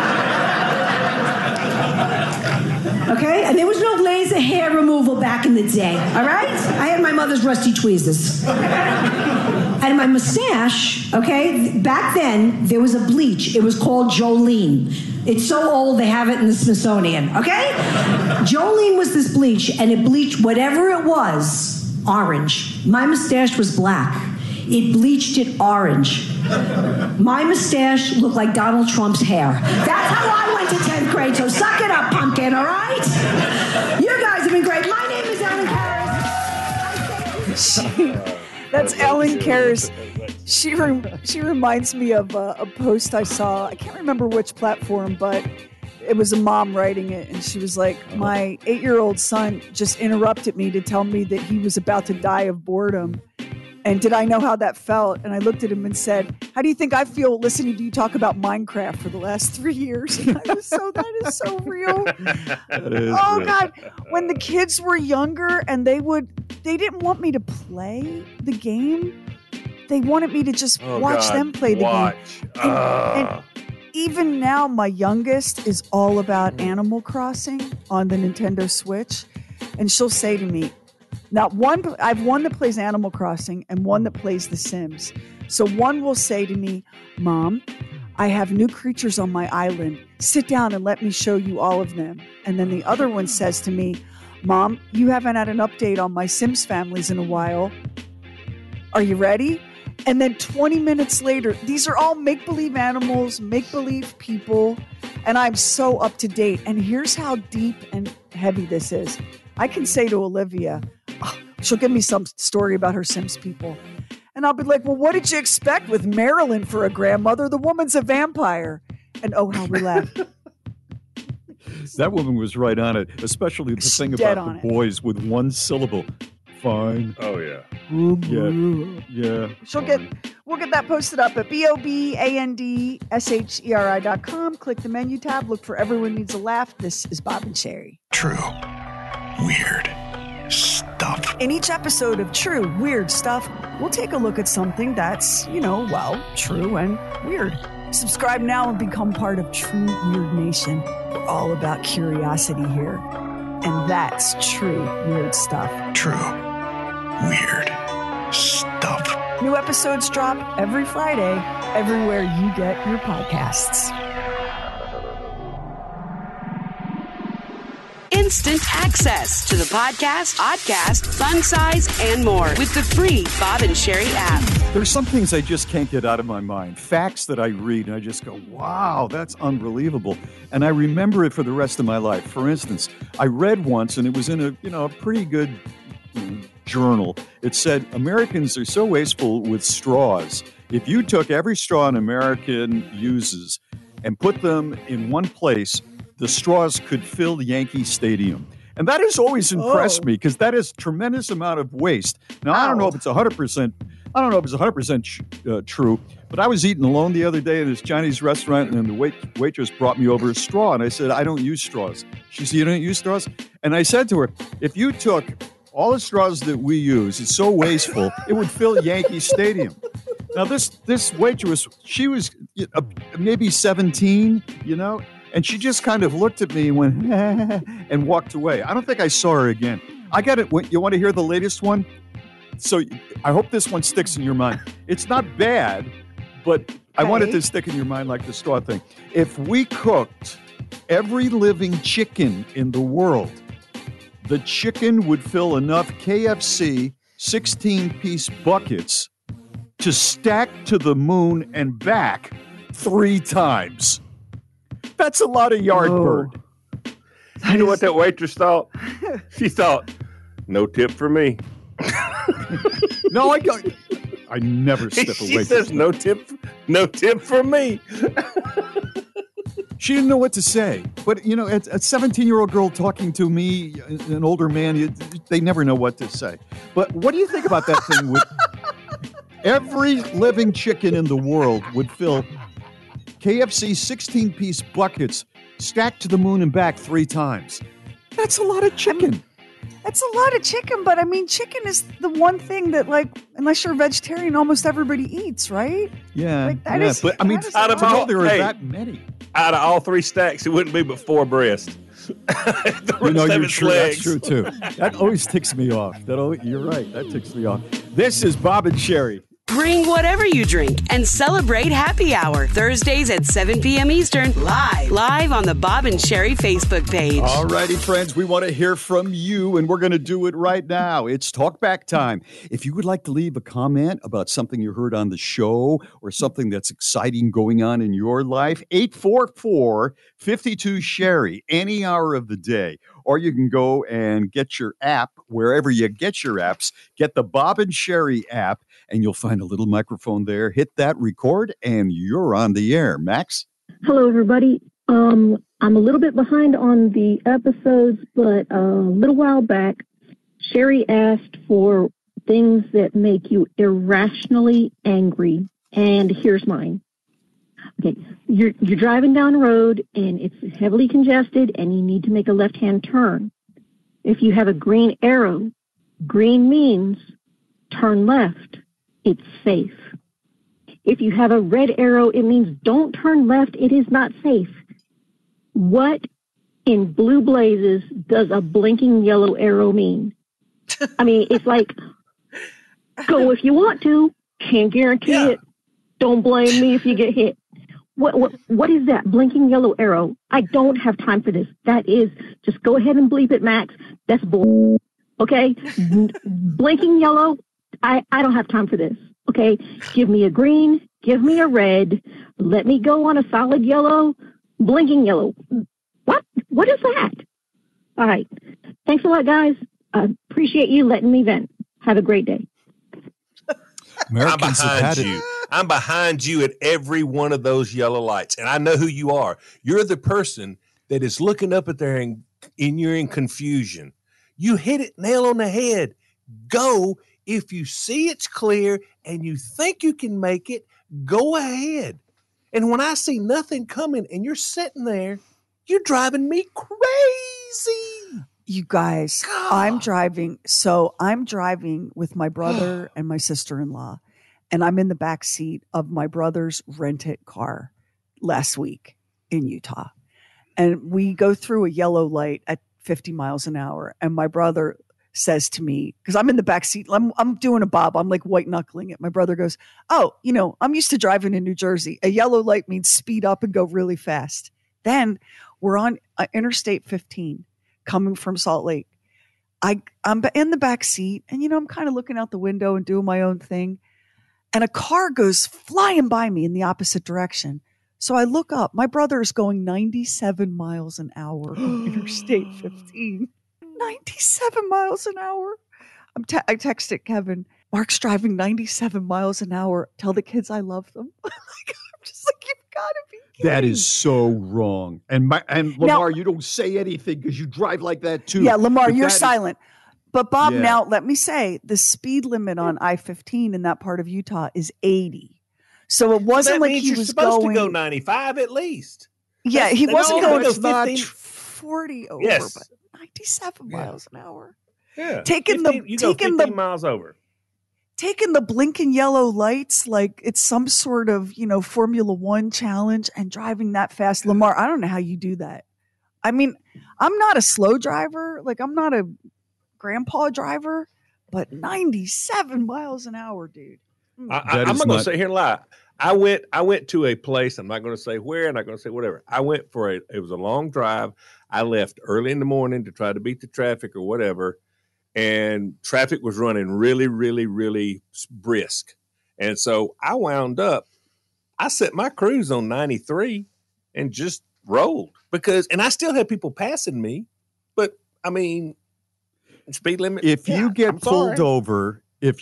Okay? And there was no laser hair removal back in the day, all right? I had my mother's rusty tweezers. And my mustache, okay, back then, there was a bleach. It was called Jolene. It's so old, they have it in the Smithsonian, okay? Jolene was this bleach, and it bleached whatever it was orange. My mustache was black. It bleached it orange. My mustache looked like Donald Trump's hair. That's how I went to 10th grade, so suck it up, pumpkin, all right? You guys have been great. My name is Ellen Karas. That's Ellen Karas. She reminds me of a post I saw. I can't remember which platform, but it was a mom writing it, and she was like, my 8-year-old son just interrupted me to tell me that he was about to die of boredom. And did I know how that felt? And I looked at him and said, how do you think I feel listening to you talk about Minecraft for the last 3 years? And that is so real. Oh, God. When the kids were younger and they didn't want me to play the game. They wanted me to just watch them play the game. And even now, my youngest is all about Animal Crossing on the Nintendo Switch. And she'll say to me, I have one that plays Animal Crossing and one that plays The Sims. So one will say to me, Mom, I have new creatures on my island. Sit down and let me show you all of them. And then the other one says to me, Mom, you haven't had an update on my Sims families in a while. Are you ready? And then 20 minutes later, these are all make-believe animals, make-believe people, and I'm so up to date. And here's how deep and heavy this is. I can say to Olivia, she'll give me some story about her Sims people. And I'll be like, well, what did you expect with Marilyn for a grandmother? The woman's a vampire. And oh, how we laugh. That woman was right on it, especially the thing about the boys with one syllable. Fine. Oh, yeah. Yeah. We'll get that posted up at BOBANDSHERI.com. Click the menu tab. Look for Everyone Needs a Laugh. This is Bob and Sherry. True. Weird. Stuff. In each episode of True Weird Stuff, we'll take a look at something that's, true and weird. Subscribe now and become part of True Weird Nation. We're all about curiosity here. And that's True Weird Stuff. True Weird Stuff. New episodes drop every Friday, everywhere you get your podcasts. Instant access to the podcast, oddcast, fun size, and more with the free Bob and Sherry app. There's some things I just can't get out of my mind. Facts that I read and I just go, wow, that's unbelievable. And I remember it for the rest of my life. For instance, I read once, and it was in a pretty good journal. It said, Americans are so wasteful with straws. If you took every straw an American uses and put them in one place, the straws could fill Yankee Stadium. And that has always impressed me because that is a tremendous amount of waste. Now, I don't know if it's 100%. I don't know if it's 100% true, but I was eating alone the other day at this Chinese restaurant, and the waitress brought me over a straw, and I said, I don't use straws. She said, you don't use straws? And I said to her, if you took all the straws that we use, it's so wasteful, it would fill Yankee Stadium. Now, this waitress, she was maybe 17, and she just kind of looked at me and went, and walked away. I don't think I saw her again. I got it. You want to hear the latest one? So I hope this one sticks in your mind. It's not bad, but I want it to stick in your mind like the straw thing. If we cooked every living chicken in the world, the chicken would fill enough KFC 16-piece buckets to stack to the moon and back 3 times. That's a lot of yardbird. You know what that waitress thought? She thought, no tip for me. No, I never step away. She says, no tip for me. She didn't know what to say. But, a 17-year-old girl talking to me, an older man, they never know what to say. But what do you think about that thing with every living chicken in the world would fill KFC 16-piece buckets stacked to the moon and back 3 times? That's a lot of chicken. That's a lot of chicken, but chicken is the one thing that, unless you're a vegetarian, almost everybody eats, right? Yeah. That many. Out of all 3 stacks, it wouldn't be but 4 breasts. You're true. That's true, too. That always ticks me off. You're right. That ticks me off. This is Bob and Sherry. Bring whatever you drink and celebrate Happy Hour Thursdays at 7 p.m. Eastern live on the Bob and Sherry Facebook page. All righty, friends, we want to hear from you, and we're going to do it right now. It's Talkback time. If you would like to leave a comment about something you heard on the show or something that's exciting going on in your life, 844-52-SHERRY, any hour of the day. Or you can go and get your app wherever you get your apps. Get the Bob and Sherry app, and you'll find a little microphone there. Hit that record, and you're on the air. Max? Hello, everybody. I'm a little bit behind on the episodes, but a little while back, Sherry asked for things that make you irrationally angry, and here's mine. Okay, you're driving down the road, and it's heavily congested, and you need to make a left-hand turn. If you have a green arrow, green means turn left. It's safe. If you have a red arrow, it means don't turn left. It is not safe. What in blue blazes does a blinking yellow arrow mean? It's like, go if you want to. Can't guarantee it. Don't blame me if you get hit. What is that blinking yellow arrow? I don't have time for this. That is, just go ahead and bleep it, Max. That's bull. Okay? Blinking yellow, I don't have time for this. Okay? Give me a green, give me a red, let me go on a solid yellow, blinking yellow. What is that? All right. Thanks a lot, guys. I appreciate you letting me vent. Have a great day. Americans I'm behind you at every one of those yellow lights, and I know who you are. You're the person that is looking up at there and you're in confusion. You hit it nail on the head. Go. If you see it's clear and you think you can make it, go ahead. And when I see nothing coming and you're sitting there, you're driving me crazy. You guys, God. I'm driving with my brother and my sister-in-law, and I'm in the back seat of my brother's rented car last week in Utah. And we go through a yellow light at 50 miles an hour. And my brother says to me, because I'm in the back seat, I'm doing a bob. I'm like white knuckling it. My brother goes, "Oh, I'm used to driving in New Jersey. A yellow light means speed up and go really fast." Then we're on Interstate 15 coming from Salt Lake. I'm in the back seat and, I'm kind of looking out the window and doing my own thing. And a car goes flying by me in the opposite direction. So I look up. My brother is going 97 miles an hour on Interstate 15. 97 miles an hour. I texted Kevin, "Mark's driving 97 miles an hour. Tell the kids I love them." I'm just like, you've got to be kidding. That is so wrong. And Lamar, now, you don't say anything because you drive like that too. Yeah, Lamar, you're silent. But Bob, now let me say the speed limit on I-15 in that part of Utah is 80. So it wasn't like he was supposed going to go 95 at least. Yeah, he wasn't going 40 over, yes. but 97 miles an hour. Yeah. Taking 15 miles over. Taking the blinking yellow lights like it's some sort of, Formula One challenge and driving that fast. Lamar, I don't know how you do that. I mean, I'm not a slow driver. Like, I'm not a grandpa driver, but 97 miles an hour, dude. I'm not going to sit here and lie. I went to a place. I'm not going to say where. I'm not going to say whatever. I went it was a long drive. I left early in the morning to try to beat the traffic or whatever. And traffic was running really, really, really brisk. And so I wound up, I set my cruise on 93 and just rolled and I still had people passing me. But I mean, speed limit. If you get pulled over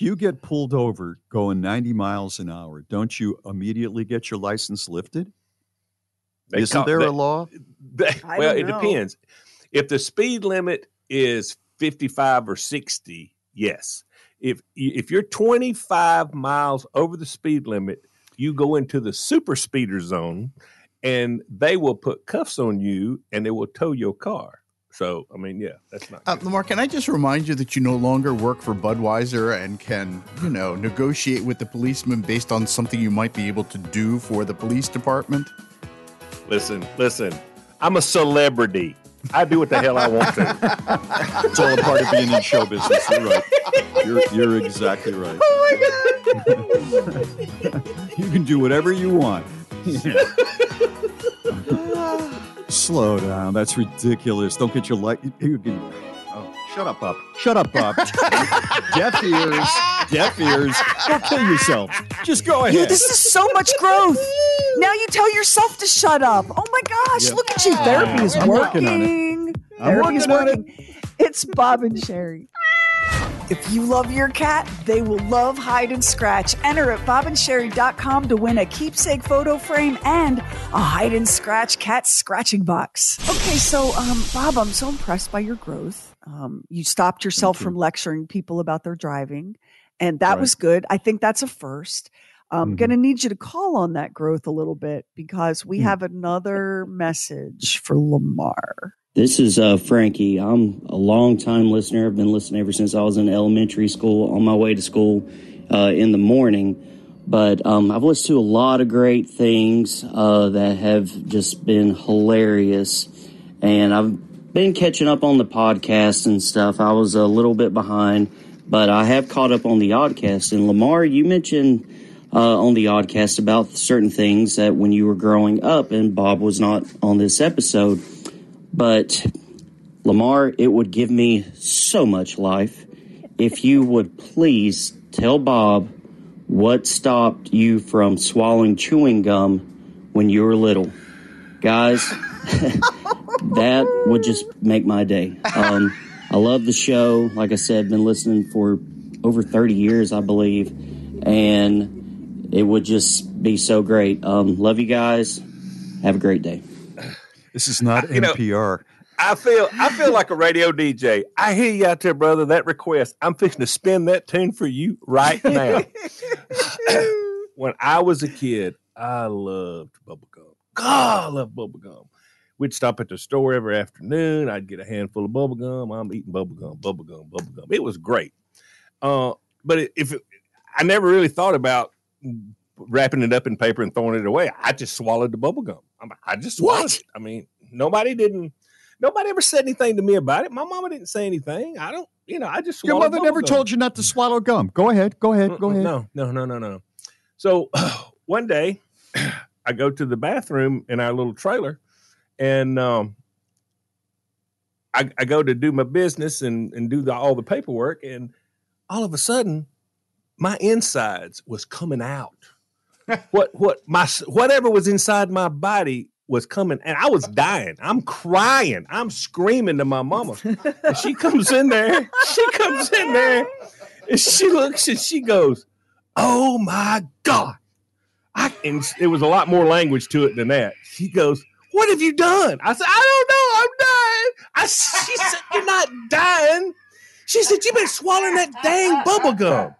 going 90 miles an hour, don't you immediately get your license lifted? Isn't there a law? It depends. If the speed limit is 55 or 60, yes. If you're 25 miles over the speed limit, you go into the super speeder zone, and they will put cuffs on you, and they will tow your car. So, I mean, that's not good. Lamar, can I just remind you that you no longer work for Budweiser and can, negotiate with the policeman based on something you might be able to do for the police department? Listen. I'm a celebrity. I do what the hell I want to. It's all a part of being in show business. You're right. You're exactly right. Oh, my God. You can do whatever you want. Slow down. That's ridiculous. Don't get your light. Shut up, Bob. Shut up, Bob. Deaf ears. Go kill yourself. Just go ahead. This is so much growth. Now you tell yourself to shut up. Oh my gosh, look at you. Therapy is working. Therapy is working. It's Bob and Sherry. If you love your cat, they will love Hide and Scratch. Enter at bobandsherry.com to win a keepsake photo frame and a Hide and Scratch cat scratching box. Okay, so Bob, I'm so impressed by your growth. You stopped yourself from lecturing people about their driving, and that was good. I think that's a first. I'm going to need you to call on that growth a little bit because we have another message for Lamar. This is Frankie. I'm a long-time listener. I've been listening ever since I was in elementary school, on my way to school in the morning. But I've listened to a lot of great things that have just been hilarious. And I've been catching up on the podcast and stuff. I was a little bit behind, but I have caught up on the Oddcast. And Lamar, you mentioned on the Oddcast about certain things that when you were growing up, and Bob was not on this episode. But, Lamar, it would give me so much life if you would please tell Bob what stopped you from swallowing chewing gum when you were little. Guys, that would just make my day. I love the show. Like I said, been listening for over 30 years, I believe. And it would just be so great. Love you guys. Have a great day. This is not NPR. I feel like a radio DJ. I hear you out there, brother. That request. I'm fixing to spin that tune for you right now. When I was a kid, I loved bubblegum. God, I love bubblegum. We'd stop at the store every afternoon. I'd get a handful of bubblegum. I'm eating bubblegum. It was great. But I never really thought about wrapping it up in paper and throwing it away. I just swallowed the bubblegum. I just swallowed it. I mean, nobody ever said anything to me about it. My mama didn't say anything. I just swallowed. Your mother never told you not to swallow gum. Go ahead. No. So one day I go to the bathroom in our little trailer and I go to do my business and do all the paperwork. And all of a sudden my insides was coming out. Whatever was inside my body was coming, and I was dying. I'm crying. I'm screaming to my mama. And she comes in there. And she looks and she goes, "Oh my God." And it was a lot more language to it than that. She goes, "What have you done?" I said, "I don't know. I'm dying." She said, "You're not dying." She said, "You've been swallowing that dang bubble gum."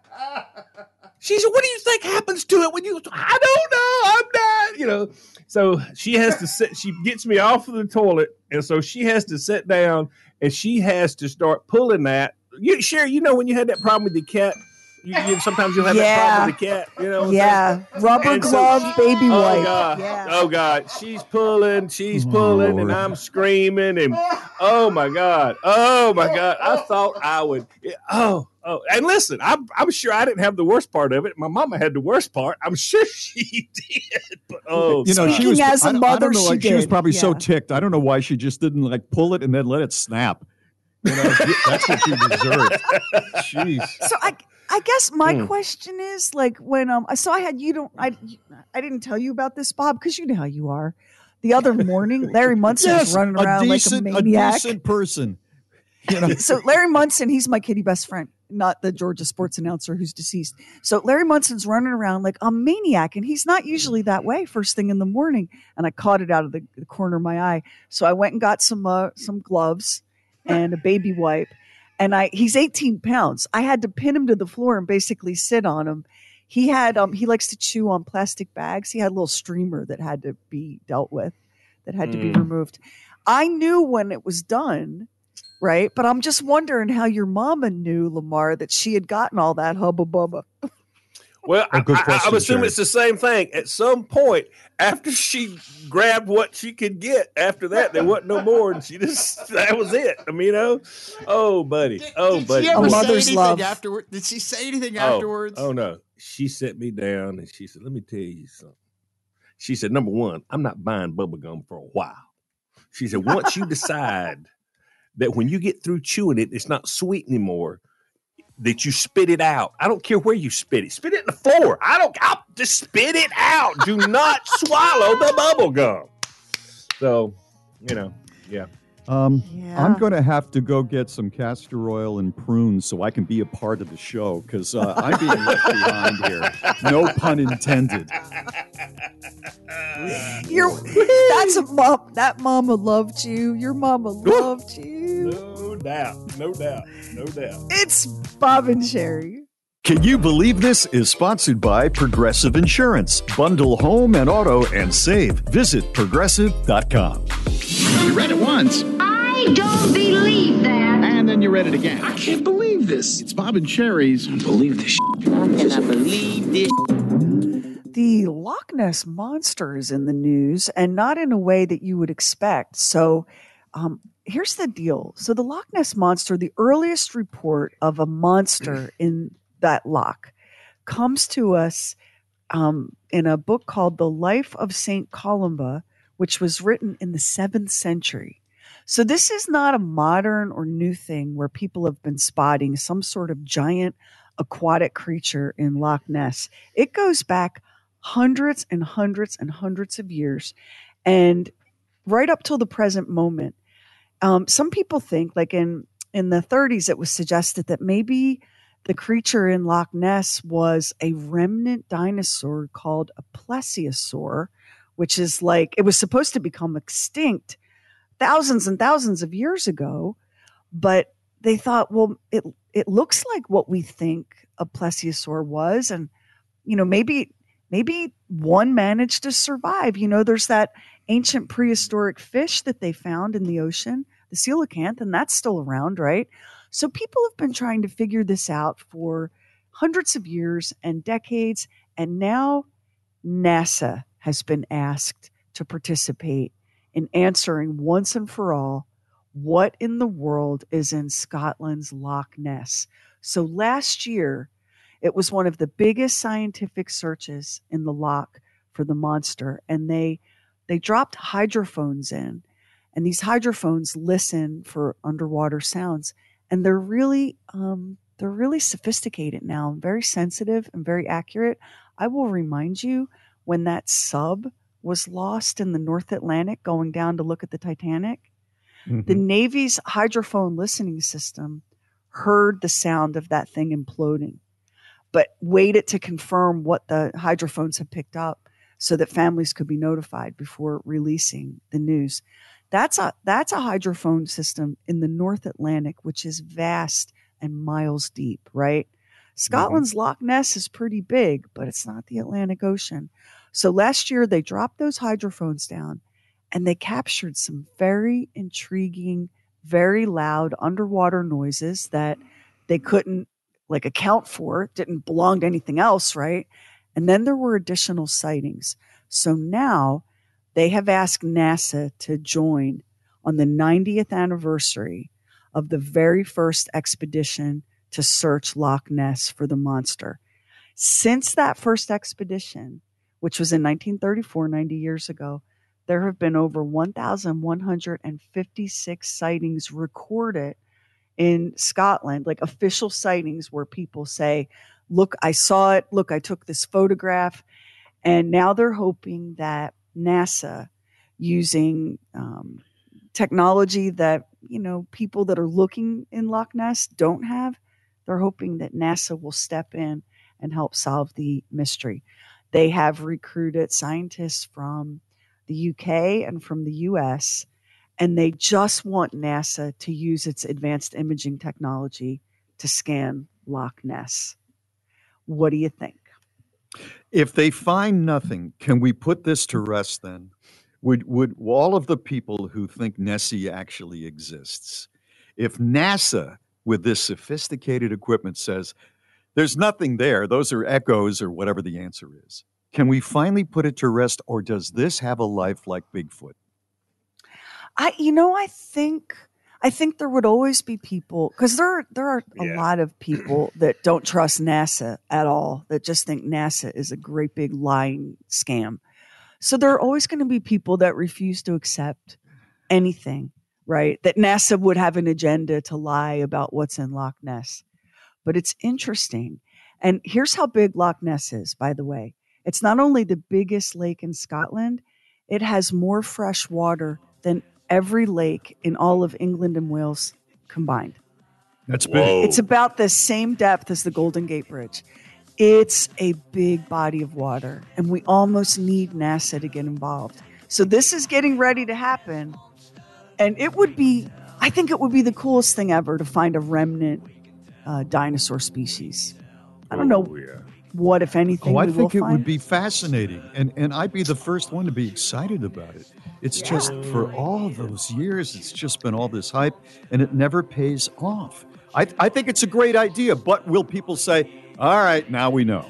She said, "What do you think happens to it when you?" "I don't know. I'm dying." So she has to sit. She gets me off of the toilet, and so she has to sit down, and she has to start pulling that. Sherry, when you had that problem with the cat, sometimes you'll have that problem with the cat. Yeah, rubber glove, baby wipe. God. Yeah. Oh God, she's pulling, Lord. And I'm screaming, and oh my God, I thought I would. And listen, I'm sure I didn't have the worst part of it. My mama had the worst part. I'm sure she did. But she was as a mother, she was probably so ticked. I don't know why she just didn't pull it and then let it snap. That's what you deserve. Jeez. So I guess my question is when so I didn't tell you about this, Bob, because you know how you are. The other morning, Larry Munson was running around like a maniac. A decent person. So Larry Munson, he's my kitty best friend, not the Georgia sports announcer who's deceased. So Larry Munson's running around like a maniac, and he's not usually that way first thing in the morning. And I caught it out of the corner of my eye. So I went and got some gloves and a baby wipe. And he's 18 pounds. I had to pin him to the floor and basically sit on him. He had he likes to chew on plastic bags. He had a little streamer that had to be dealt with, that had to be removed. I knew when it was done. Right. But I'm just wondering how your mama knew, Lamar, that she had gotten all that hubba bubba. Well, I'm assuming it's the same thing. At some point, after she grabbed what she could get, after that, there wasn't no more. And that was it. I mean, oh, buddy. Did she ever say anything afterwards? Did she say anything afterwards? Oh, no. She sat me down and she said, "Let me tell you something." She said, "Number one, I'm not buying bubblegum for a while." She said, "Once you decide that when you get through chewing it, it's not sweet anymore, that you spit it out. I don't care where you spit it. Spit it in the floor. I'll just spit it out. Do not swallow the bubble gum." So, yeah. I'm going to have to go get some castor oil and prunes so I can be a part of the show because I'm being left behind here. No pun intended. That's a mom. That mama loved you. Your mama loved you. No doubt. It's Bob and Sherry. Can you believe this is sponsored by Progressive Insurance? Bundle home and auto and save. Visit progressive.com. You read it once. I don't believe that. And then you read it again. I can't believe this. It's Bob and Sherry's. I believe this. I cannot believe this. The Loch Ness Monster is in the news, and not in a way that you would expect. So here's the deal. So the Loch Ness Monster, the earliest report of a monster in that loch, comes to us in a book called The Life of St. Columba, which was written in the 7th century. So this is not a modern or new thing where people have been spotting some sort of giant aquatic creature in Loch Ness. It goes back hundreds and hundreds and hundreds of years, and right up till the present moment. Some people think, like in the 30s, it was suggested that maybe the creature in Loch Ness was a remnant dinosaur called a plesiosaur, which is it was supposed to become extinct thousands and thousands of years ago, but they thought, well, it looks like what we think a plesiosaur was. And, maybe one managed to survive. There's that ancient prehistoric fish that they found in the ocean, the coelacanth, and that's still around, right? So people have been trying to figure this out for hundreds of years and decades. And now NASA has been asked to participate in answering once and for all what in the world is in Scotland's Loch Ness. So last year, it was one of the biggest scientific searches in the loch for the monster. And they dropped hydrophones in. And these hydrophones listen for underwater sounds. And they're really sophisticated now, very sensitive and very accurate. I will remind you, when that sub was lost in the North Atlantic going down to look at the Titanic, the Navy's hydrophone listening system heard the sound of that thing imploding, but waited to confirm what the hydrophones had picked up so that families could be notified before releasing the news. That's a hydrophone system in the North Atlantic, which is vast and miles deep, right? Scotland's Loch Ness is pretty big, but it's not the Atlantic Ocean. So last year they dropped those hydrophones down and they captured some very intriguing, very loud underwater noises that they couldn't account for, didn't belong to anything else, right? And then there were additional sightings. So now they have asked NASA to join on the 90th anniversary of the very first expedition to search Loch Ness for the monster. Since that first expedition, which was in 1934, 90 years ago, there have been over 1,156 sightings recorded in Scotland, like official sightings where people say, look, I saw it. Look, I took this photograph. And now they're hoping that NASA, using technology that, people that are looking in Loch Ness don't have, they're hoping that NASA will step in and help solve the mystery. They have recruited scientists from the UK and from the US, and they just want NASA to use its advanced imaging technology to scan Loch Ness. What do you think? If they find nothing, can we put this to rest then? Would all of the people who think Nessie actually exists, if NASA with this sophisticated equipment says there's nothing there, those are echoes or whatever the answer is, can we finally put it to rest, or does this have a life like Bigfoot? I think there would always be people, because there are a lot of people that don't trust NASA at all, that just think NASA is a great big lying scam. So there are always going to be people that refuse to accept anything, right? That NASA would have an agenda to lie about what's in Loch Ness. But it's interesting. And here's how big Loch Ness is, by the way. It's not only the biggest lake in Scotland, it has more fresh water than every lake in all of England and Wales combined. That's big. It's about the same depth as the Golden Gate Bridge. It's a big body of water, and we almost need NASA to get involved. So this is getting ready to happen, and I think it would be the coolest thing ever to find a remnant dinosaur species. I don't know what, if anything, I think it would be fascinating, and I'd be the first one to be excited about it. It's just, for all those years, it's just been all this hype, and it never pays off. I think it's a great idea, but will people say, all right, now we know?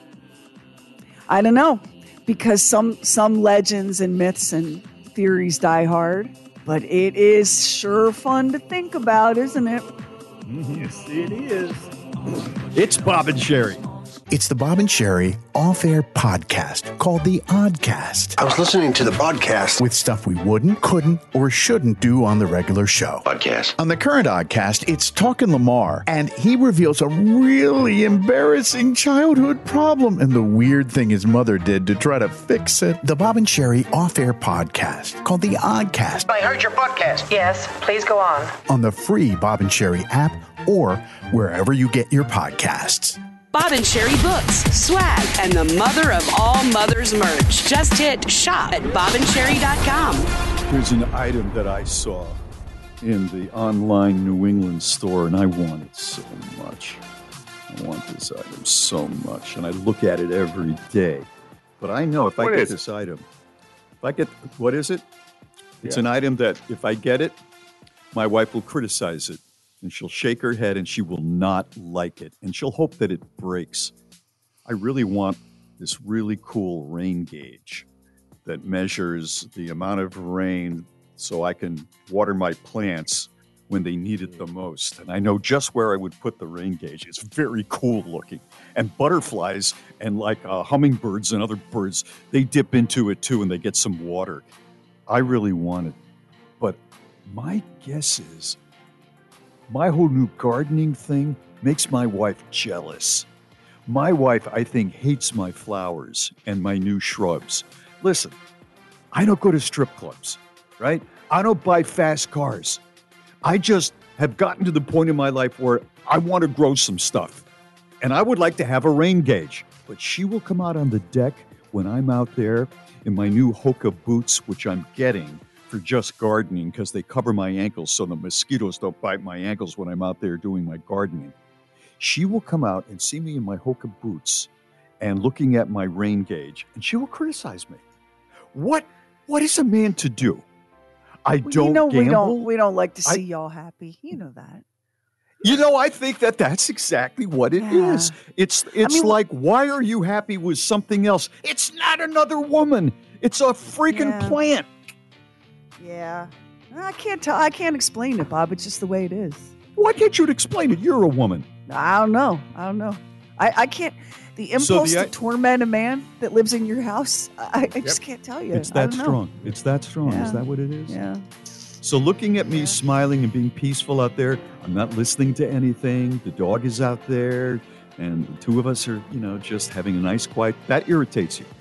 I don't know, because some legends and myths and theories die hard, but it is sure fun to think about, isn't it? Yes, it is. It's Bob and Sherry. It's the Bob and Sherry off-air podcast called The Oddcast. I was listening to the broadcast with stuff we wouldn't, couldn't, or shouldn't do on the regular show. Podcast. On the current Oddcast, it's Talkin' Lamar, and he reveals a really embarrassing childhood problem and the weird thing his mother did to try to fix it. The Bob and Sherry off-air podcast called The Oddcast. I heard your podcast. Yes, please go on. On the free Bob and Sherry app or wherever you get your podcasts. Bob and Sherry books, swag, and the mother of all mothers merch. Just hit shop at bobandSherry.com. There's an item that I saw in the online New England store, and I want it so much. I want this item so much, and I look at it every day. But I know if I get this item, what is it? It's an item that if I get it, my wife will criticize it, and she'll shake her head, and she will not like it, and she'll hope that it breaks. I really want this really cool rain gauge that measures the amount of rain so I can water my plants when they need it the most. And I know just where I would put the rain gauge. It's very cool looking. And butterflies and hummingbirds and other birds, they dip into it too and they get some water. I really want it. But my guess is my whole new gardening thing makes my wife jealous. My wife, I think, hates my flowers and my new shrubs. Listen, I don't go to strip clubs, right? I don't buy fast cars. I just have gotten to the point in my life where I want to grow some stuff. And I would like to have a rain gauge. But she will come out on the deck when I'm out there in my new Hoka boots, which I'm getting for just gardening because they cover my ankles so the mosquitoes don't bite my ankles when I'm out there doing my gardening. She will come out and see me in my Hoka boots and looking at my rain gauge, and she will criticize me. What is a man to do? I don't gamble. We don't like to see y'all happy. You know that. I think that's exactly what it is. It's like, why are you happy with something else? It's not another woman. It's a freaking plant. Yeah. I can't explain it, Bob. It's just the way it is. Why can't you explain it? You're a woman. I don't know. I can't. The impulse to torment a man that lives in your house, I just can't tell you. It's that strong. It's that strong. Yeah. Is that what it is? Yeah. So looking at me smiling and being peaceful out there, I'm not listening to anything. The dog is out there, and the two of us are, just having a nice quiet. That irritates you.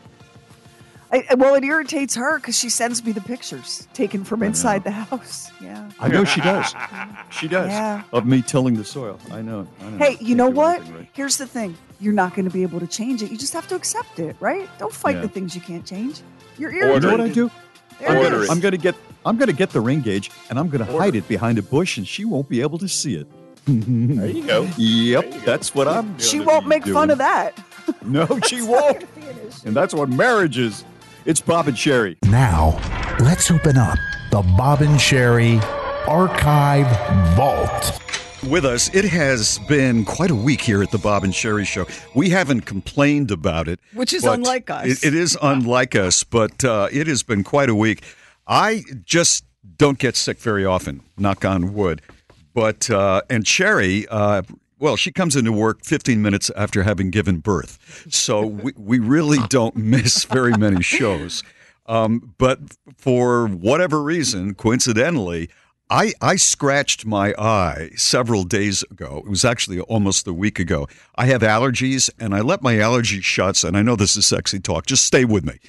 Well, it irritates her because she sends me the pictures taken from inside the house. Yeah. I know she does. She does. Yeah. Of me tilling the soil. I know. Hey, you know what? Right. Here's the thing. You're not going to be able to change it. You just have to accept it, right? Don't fight the things you can't change. You're irritated. You know what I do? Order it. I'm going to get the rain gauge and I'm going to hide it behind a bush and she won't be able to see it. There you go. Yep, that's what I'm. She won't make fun of that. No, she won't. And that's what marriage is. It's Bob and Sherry. Now, let's open up the Bob and Sherry Archive Vault. With us, it has been quite a week here at the Bob and Sherry Show. We haven't complained about it. Which is unlike us. It is unlike us, but it has been quite a week. I just don't get sick very often, knock on wood. But, and Sherry, well, she comes into work 15 minutes after having given birth. So we really don't miss very many shows. But for whatever reason, coincidentally, I scratched my eye several days ago. It was actually almost a week ago. I have allergies, and I let my allergy shots, and I know this is sexy talk, just stay with me.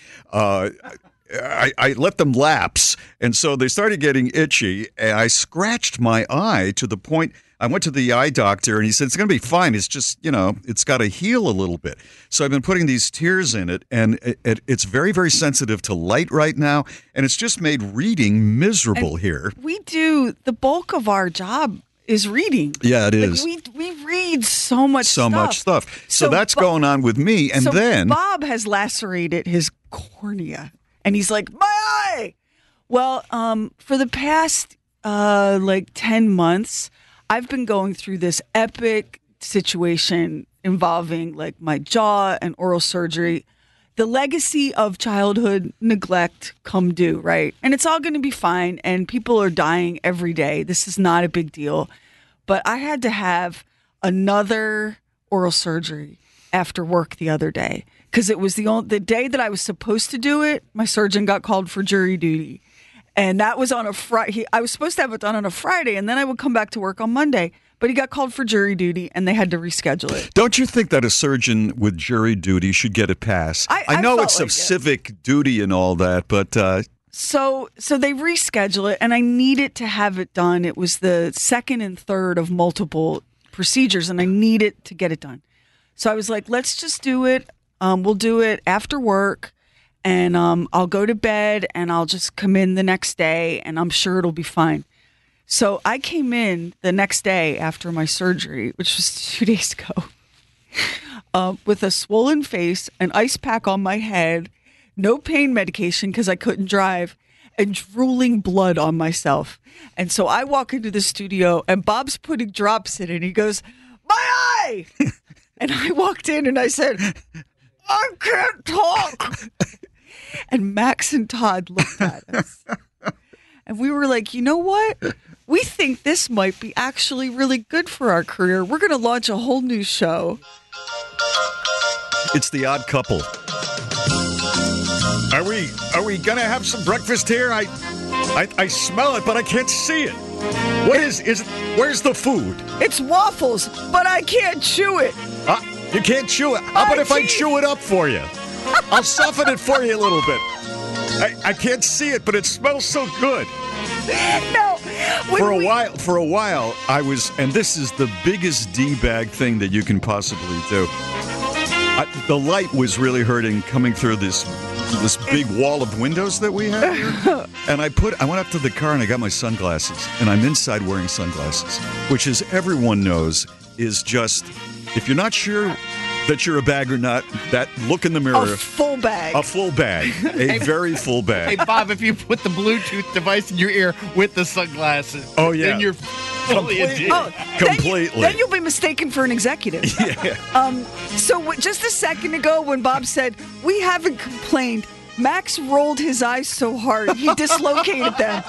I let them lapse, and so they started getting itchy, and I scratched my eye to the point I went to the eye doctor, and he said, it's going to be fine. It's just, it's got to heal a little bit. So I've been putting these tears in it, and it's very, very sensitive to light right now, and it's just made reading miserable here. We do, the bulk of our job is reading. Yeah, it is. We read so much stuff. So that's going on with me, and then Bob has lacerated his cornea, and he's like, my eye! Well, for the past, 10 months, I've been going through this epic situation involving my jaw and oral surgery, the legacy of childhood neglect come due, right? And it's all going to be fine. And people are dying every day. This is not a big deal. But I had to have another oral surgery after work the other day because it was the day that I was supposed to do it. My surgeon got called for jury duty. And that was on a Friday. I was supposed to have it done on a Friday, and then I would come back to work on Monday. But he got called for jury duty, and they had to reschedule it. Don't you think that a surgeon with jury duty should get a pass? I know it's of civic duty and all that, but... So they reschedule it, and I needed to have it done. It was the second and third of multiple procedures, and I needed to get it done. So I was like, let's just do it. We'll do it after work. and I'll go to bed and I'll just come in the next day and I'm sure it'll be fine. So I came in the next day after my surgery, which was 2 days ago, with a swollen face, an ice pack on my head, no pain medication because I couldn't drive, and drooling blood on myself. And so I walk into the studio and Bob's putting drops in and he goes, "My eye!" And I walked in and I said, "I can't talk." And Max and Todd looked at us. And we were like, you know what? We think this might be actually really good for our career. We're going to launch a whole new show. It's The Odd Couple. Are we going to have some breakfast here? I smell it, but I can't see it. What is it? Where's the food? It's waffles, but I can't chew it. You can't chew it. How about if I chew it up for you? I'll soften it for you a little bit. I can't see it, but it smells so good. No. For a while, I was, and this is the biggest D-bag thing that you can possibly do. The light was really hurting coming through this big wall of windows that we have here. And I went up to the car and I got my sunglasses. And I'm inside wearing sunglasses, which, as everyone knows, is just, if you're not sure that you're a bag or not, that look in the mirror. A full bag. A full bag. A very full bag. Hey, Bob, if you put the Bluetooth device in your ear with the sunglasses, oh, yeah, then you're fully completely. Then you'll be mistaken for an executive. Yeah. So just a second ago when Bob said, "We haven't complained," Max rolled his eyes so hard he dislocated them.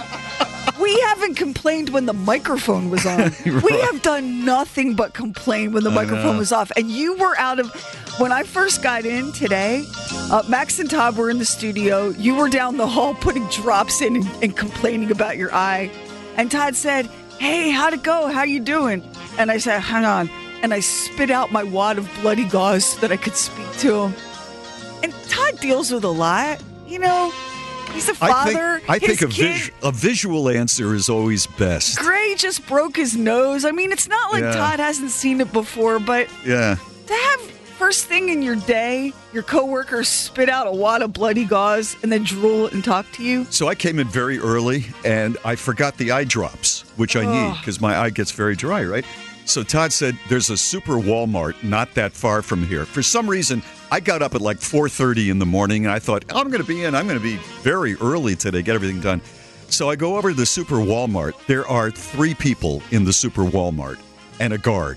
We haven't complained when the microphone was on. Right. We have done nothing but complain when the microphone was off. And you were out of... When I first got in today, Max and Todd were in the studio. You were down the hall putting drops in and complaining about your eye. And Todd said, "Hey, how'd it go? How you doing?" And I said, "Hang on." And I spit out my wad of bloody gauze so that I could speak to him. And Todd deals with a lot, you know. He's a father. I think a visual answer is always best. Gray just broke his nose. I mean, it's not like Todd hasn't seen it before, but to have first thing in your day, your coworker spit out a wad of bloody gauze and then drool and talk to you. So I came in very early and I forgot the eye drops, which I need because my eye gets very dry, right? So Todd said, "There's a super Walmart not that far from here." For some reason, I got up at like 4:30 in the morning, and I thought, I'm going to be very early today, get everything done. So I go over to the super Walmart. There are 3 people in the super Walmart and a guard.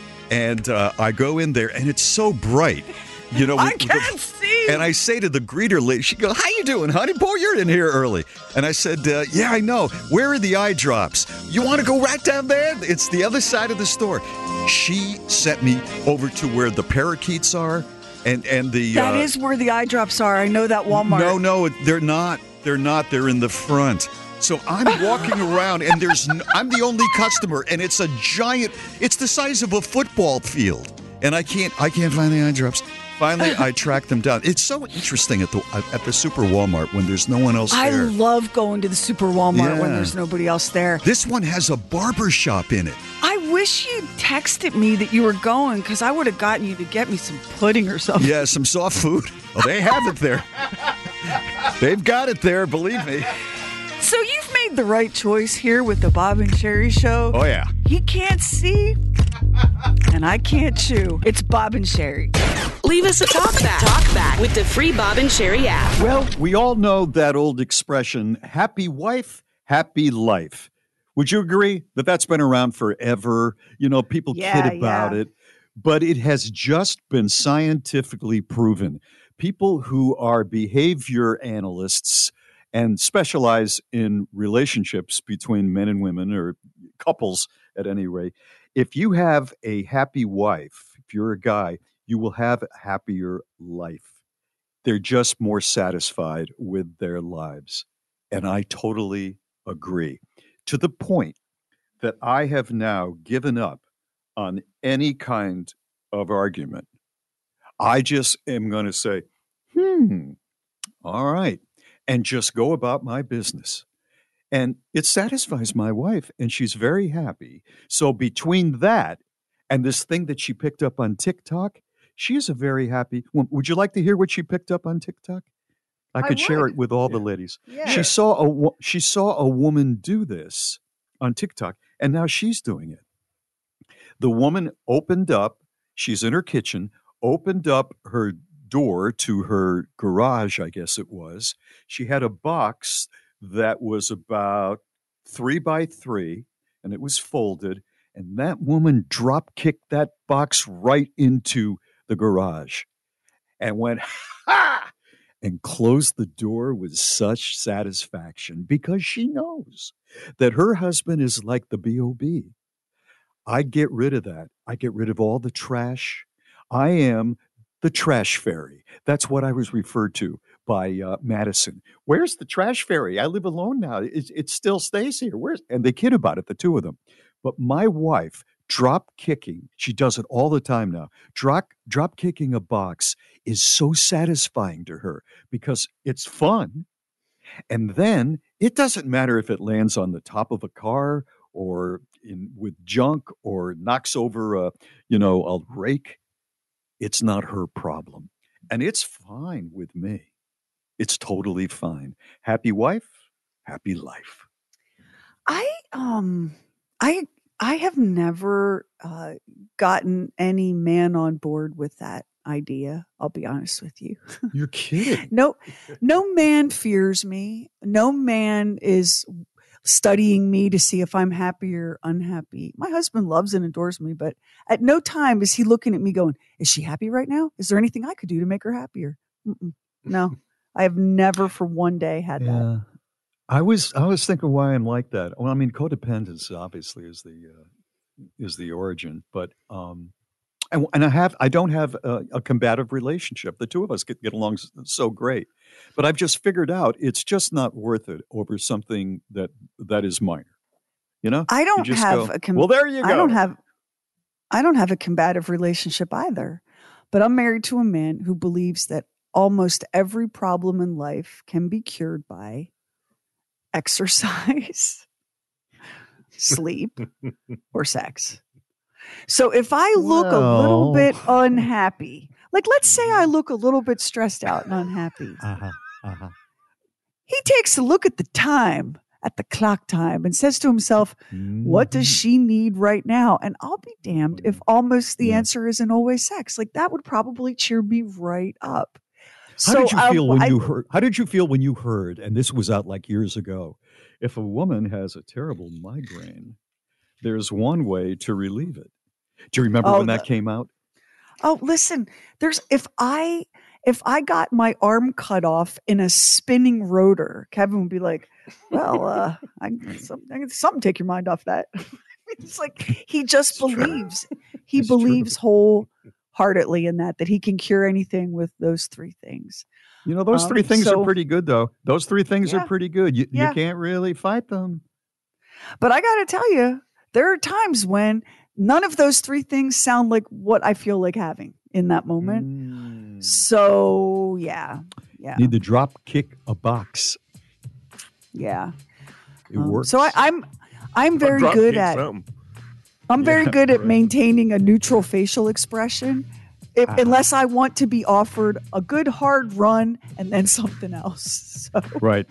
And I go in there, and it's so bright. You know, I can't see. And I say to the greeter lady, she goes, "How you doing, honey? Boy, you're in here early." And I said, "Yeah, I know. Where are the eye drops? You want to go right down there? It's the other side of the store." She sent me over to where the parakeets are. And the that is where the eye drops are. I know that Walmart. No, they're not. They're not. They're in the front. So I'm walking around, and I'm the only customer, and it's a giant. It's the size of a football field, and I can't find the eye drops. Finally, I tracked them down. It's so interesting at the Super Walmart when there's no one else there. I love going to the Super Walmart when there's nobody else there. This one has a barber shop in it. I wish you texted me that you were going because I would have gotten you to get me some pudding or something. Yeah, some soft food. Well, they have it there. They've got it there, believe me. So you've made the right choice here with the Bob and Sherry Show. Oh, yeah. He can't see, and I can't chew. It's Bob and Sherry. Leave us a talk back with the free Bob and Sherry app. Well, we all know that old expression, happy wife, happy life. Would you agree that that's been around forever? You know, people kid about it, but it has just been scientifically proven. People who are behavior analysts and specialize in relationships between men and women, or couples at any rate, if you have a happy wife, if you're a guy, you will have a happier life. They're just more satisfied with their lives. And I totally agree. To the point that I have now given up on any kind of argument. I just am going to say, all right, and just go about my business. And it satisfies my wife, and she's very happy. So between that and this thing that she picked up on TikTok, she is a very happy woman. Would you like to hear what she picked up on TikTok? I could share it with all the ladies. Yeah. She saw a woman do this on TikTok, and now she's doing it. The woman opened up, she's in her kitchen, opened up her door to her garage, I guess it was. She had a box that was about 3 by 3, and it was folded, and that woman drop kicked that box right into the garage and went, ha! And closed the door with such satisfaction because she knows that her husband is like the B.O.B. I get rid of that. I get rid of all the trash. I am the trash fairy. That's what I was referred to by Madison. Where's the trash fairy? I live alone now. It still stays here. And they kid about it, the two of them. But my wife, drop kicking, she does it all the time now. Drop kicking a box is so satisfying to her because it's fun. And then it doesn't matter if it lands on the top of a car or with junk or knocks over a rake. It's not her problem. And it's fine with me. It's totally fine. Happy wife, happy life. I have never gotten any man on board with that idea. I'll be honest with you. You're kidding. No man fears me. No man is studying me to see if I'm happy or unhappy. My husband loves and adores me, but at no time is he looking at me going, is she happy right now? Is there anything I could do to make her happier? No, I have never for one day had that. I was thinking why I'm like that. Well, I mean, codependence obviously is the origin, but I don't have a combative relationship. The two of us get along so great, but I've just figured out it's just not worth it over something that is minor. You know, I don't have well, there you go. I don't have a combative relationship either, but I'm married to a man who believes that almost every problem in life can be cured by exercise, sleep, or sex. So if I look a little bit unhappy, like let's say I look a little bit stressed out and unhappy, he takes a look at the time, at the clock time, and says to himself, what does she need right now? And I'll be damned if almost the answer isn't always sex. Like that would probably cheer me right up. How did you feel when you heard, and this was out like years ago, if a woman has a terrible migraine, there's one way to relieve it. Do you remember when that came out? Oh, listen, if I got my arm cut off in a spinning rotor, Kevin would be like, well, I get something take your mind off that. It's like he just believes. He believes wholeheartedly in that he can cure anything with those three things. You know, those three things are pretty good, though. Those three things are pretty good. You can't really fight them. But I got to tell you, there are times when none of those three things sound like what I feel like having in that moment. So, yeah. Need to drop kick a box. Yeah. It works. So I'm very good at very good at maintaining a neutral facial expression. Unless I want to be offered a good hard run and then something else. So. Right.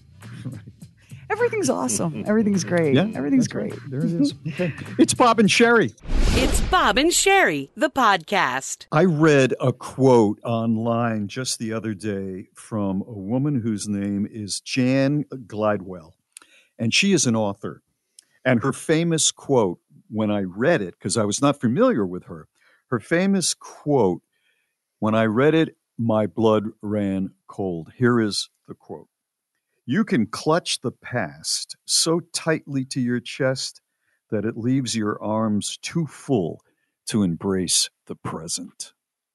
Everything's awesome. Everything's great. Yeah, everything's great. Right. There it is. Okay. It's Bob and Sherry. It's Bob and Sherry, the podcast. I read a quote online just the other day from a woman whose name is Jan Glidewell, and she is an author. And her famous quote, when I read it, because I was not familiar with her famous quote, when I read it, my blood ran cold. Here is the quote. You can clutch the past so tightly to your chest that it leaves your arms too full to embrace the present.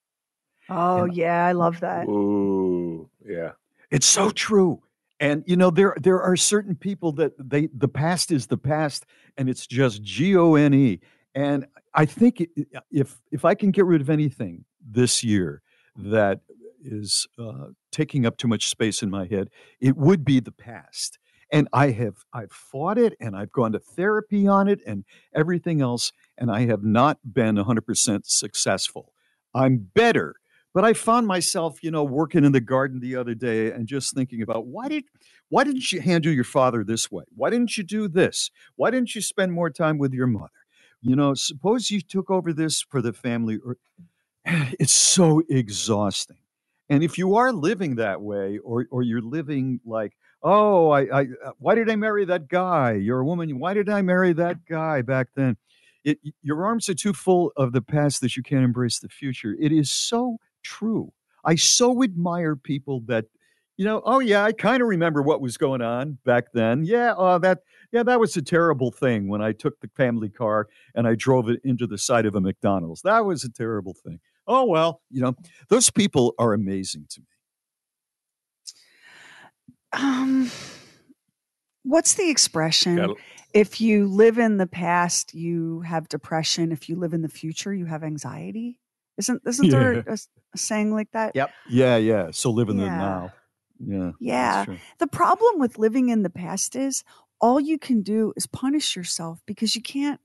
Oh, yeah, I love that. Ooh, yeah. It's so true. And, you know, there are certain people that the past is the past, and it's just GONE. And I think if I can get rid of anything this year that is taking up too much space in my head, it would be the past. And I've fought it, and I've gone to therapy on it and everything else, and I have not been 100% successful. I'm better, But I found myself, working in the garden the other day and just thinking about why didn't you handle your father this way? Why didn't you do this? Why didn't you spend more time with your mother? Suppose you took over this for the family. It's so exhausting. And if you are living that way, or you're living like, oh, why did I marry that guy? You're a woman. Why did I marry that guy back then? Your arms are too full of the past that you can't embrace the future. It is so true. I so admire people that, oh yeah, I kind of remember what was going on back then. That was a terrible thing when I took the family car and I drove it into the side of a McDonald's. That was a terrible thing. Oh, well, those people are amazing to me. What's the expression? If you live in the past, you have depression. If you live in the future, you have anxiety. Isn't there a saying like that? Yep. Yeah. So live in the now. Yeah. The problem with living in the past is all you can do is punish yourself because you can't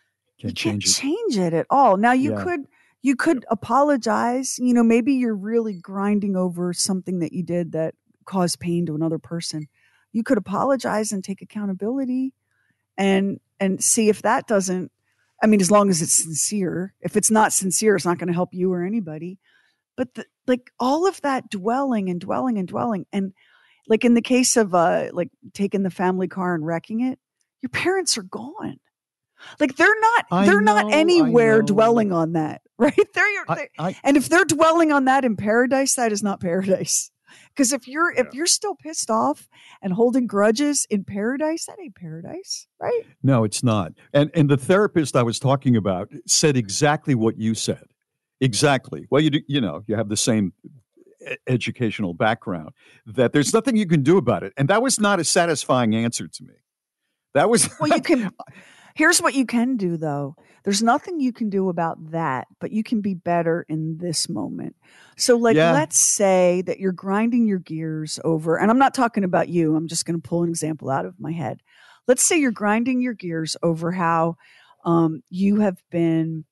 change it at all. Now you could apologize. Maybe you're really grinding over something that you did that caused pain to another person. You could apologize and take accountability and see if that doesn't, as long as it's sincere. If it's not sincere, it's not going to help you or anybody. But all of that dwelling and dwelling and dwelling. And like in the case of taking the family car and wrecking it, your parents are gone. Like they're not anywhere dwelling on that, right? And if they're dwelling on that in paradise, that is not paradise. Because if you're still pissed off and holding grudges in paradise, that ain't paradise, right? No, it's not. And the therapist I was talking about said exactly what you said. Exactly. Well, you have the same educational background, that there's nothing you can do about it. And that was not a satisfying answer to me. That was well, here's what you can do, though. There's nothing you can do about that, but you can be better in this moment. So, let's say that you're grinding your gears over, and I'm not talking about you. I'm just going to pull an example out of my head. Let's say you're grinding your gears over how you have been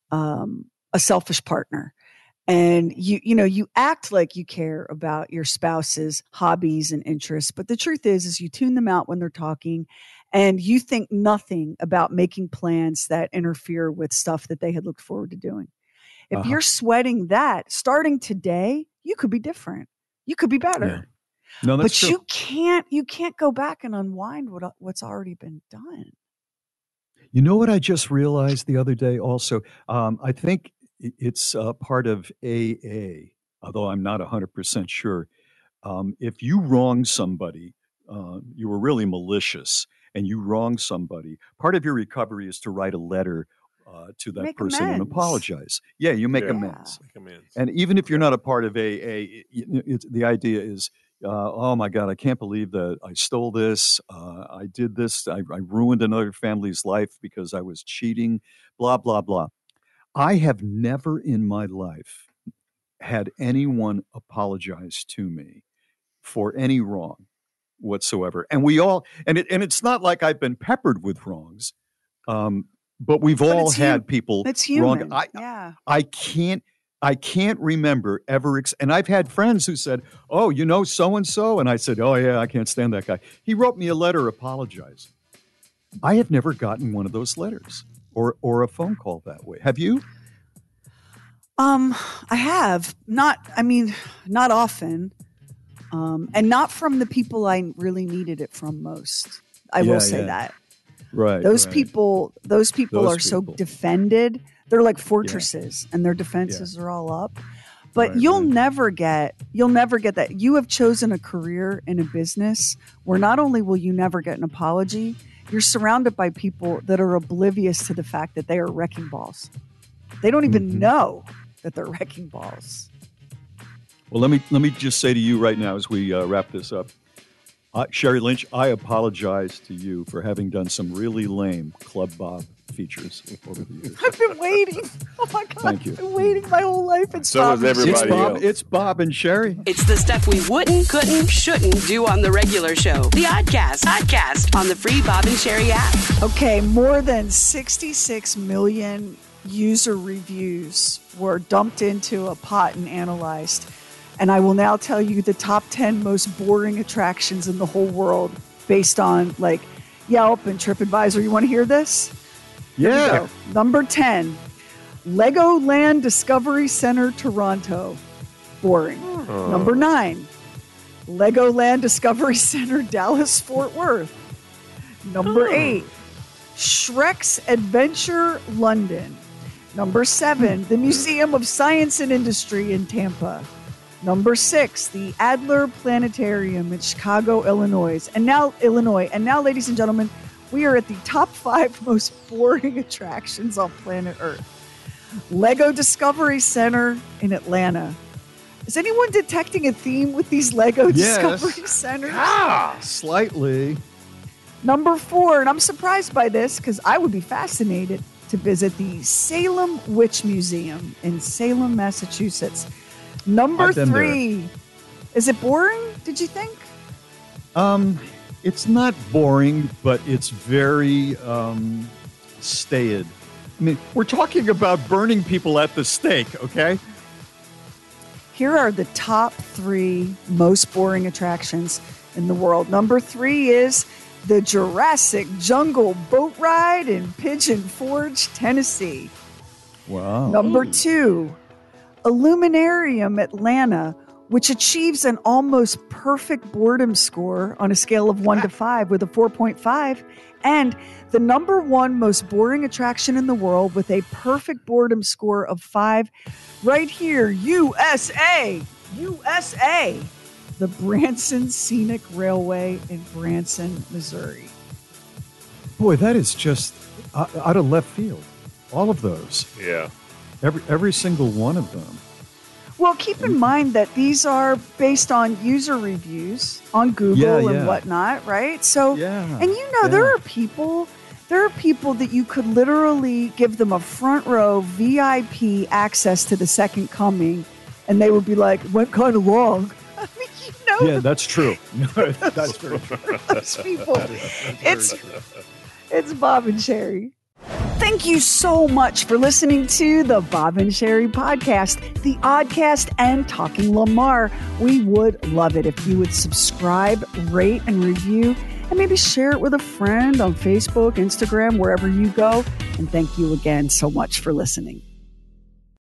a selfish partner. And you act like you care about your spouse's hobbies and interests, but the truth is you tune them out when they're talking, and you think nothing about making plans that interfere with stuff that they had looked forward to doing. If you're sweating that, starting today, you could be different. You could be better. Yeah. No, that's but true. you can't go back and unwind what's already been done. You know what I just realized the other day also? I think it's part of AA, although I'm not 100% sure. If you wrong somebody, you were really malicious, and you wrong somebody, part of your recovery is to write a letter to that person and apologize. Yeah, you make amends. And even if you're not a part of AA, the idea is, oh my God, I can't believe that I stole this. I did this. I ruined another family's life because I was cheating, blah, blah, blah. I have never in my life had anyone apologize to me for any wrong whatsoever. And it's not like I've been peppered with wrongs, but we've all had people wrong. I can't remember ever. And I've had friends who said, oh, so-and-so. And I said, oh yeah, I can't stand that guy. He wrote me a letter apologizing. I have never gotten one of those letters. Or a phone call that way. Have you? I have not often, and not from the people I really needed it from most. I will say that. Right. Those people are so defended. They're like fortresses, and their defenses are all up. But you'll never get that. You have chosen a career in a business where not only will you never get an apology, you're surrounded by people that are oblivious to the fact that they are wrecking balls. They don't even know that they're wrecking balls. Well, let me just say to you right now as we wrap this up, Sherry Lynch, I apologize to you for having done some really lame Club Bob features over the years. I've been waiting. Oh my God. Thank you. I've been waiting my whole life. And so has everybody else. It's Bob and Sherry. It's the stuff we wouldn't, couldn't, shouldn't do on the regular show. The Oddcast on the free Bob and Sherry app. Okay, more than 66 million user reviews were dumped into a pot and analyzed. And I will now tell you the top 10 most boring attractions in the whole world based on like Yelp and TripAdvisor. You want to hear this? Yeah. Number 10, Legoland Discovery Center, Toronto. Boring. Number 9, Legoland Discovery Center, Dallas, Fort Worth. Number 8, Shrek's Adventure, London. Number 7, the Museum of Science and Industry in Tampa. Number 6, the Adler Planetarium in Chicago, Illinois. And now, ladies and gentlemen, we are at the top 5 most boring attractions on planet Earth. Lego Discovery Center in Atlanta. Is anyone detecting a theme with these Lego Discovery Centers? Slightly. Number 4, and I'm surprised by this because I would be fascinated to visit the Salem Witch Museum in Salem, Massachusetts. Number 3, is it boring, did you think? It's not boring, but it's very staid. I mean, we're talking about burning people at the stake, okay? Here are the top 3 most boring attractions in the world. Number 3 is the Jurassic Jungle Boat Ride in Pigeon Forge, Tennessee. Wow. Number 2, Illuminarium Atlanta, which achieves an almost perfect boredom score on a scale of 1 to 5 with a 4.5, and the number 1 most boring attraction in the world with a perfect boredom score of 5, right here, USA, the Branson Scenic Railway in Branson, Missouri. Boy, that is just out of left field. All of those. Yeah. Every single one of them. Well, keep in mind that these are based on user reviews on Google and whatnot, right? So, and there are people that you could literally give them a front row VIP access to the Second Coming, and they would be like, "Went kind of long." I mean, yeah, that's true. That's very true. Those people. It's Bob and Sherry. Thank you so much for listening to the Bob and Sherry podcast, the Oddcast, and Talking Lamar. We would love it if you would subscribe, rate, and review, and maybe share it with a friend on Facebook, Instagram, wherever you go. And thank you again so much for listening.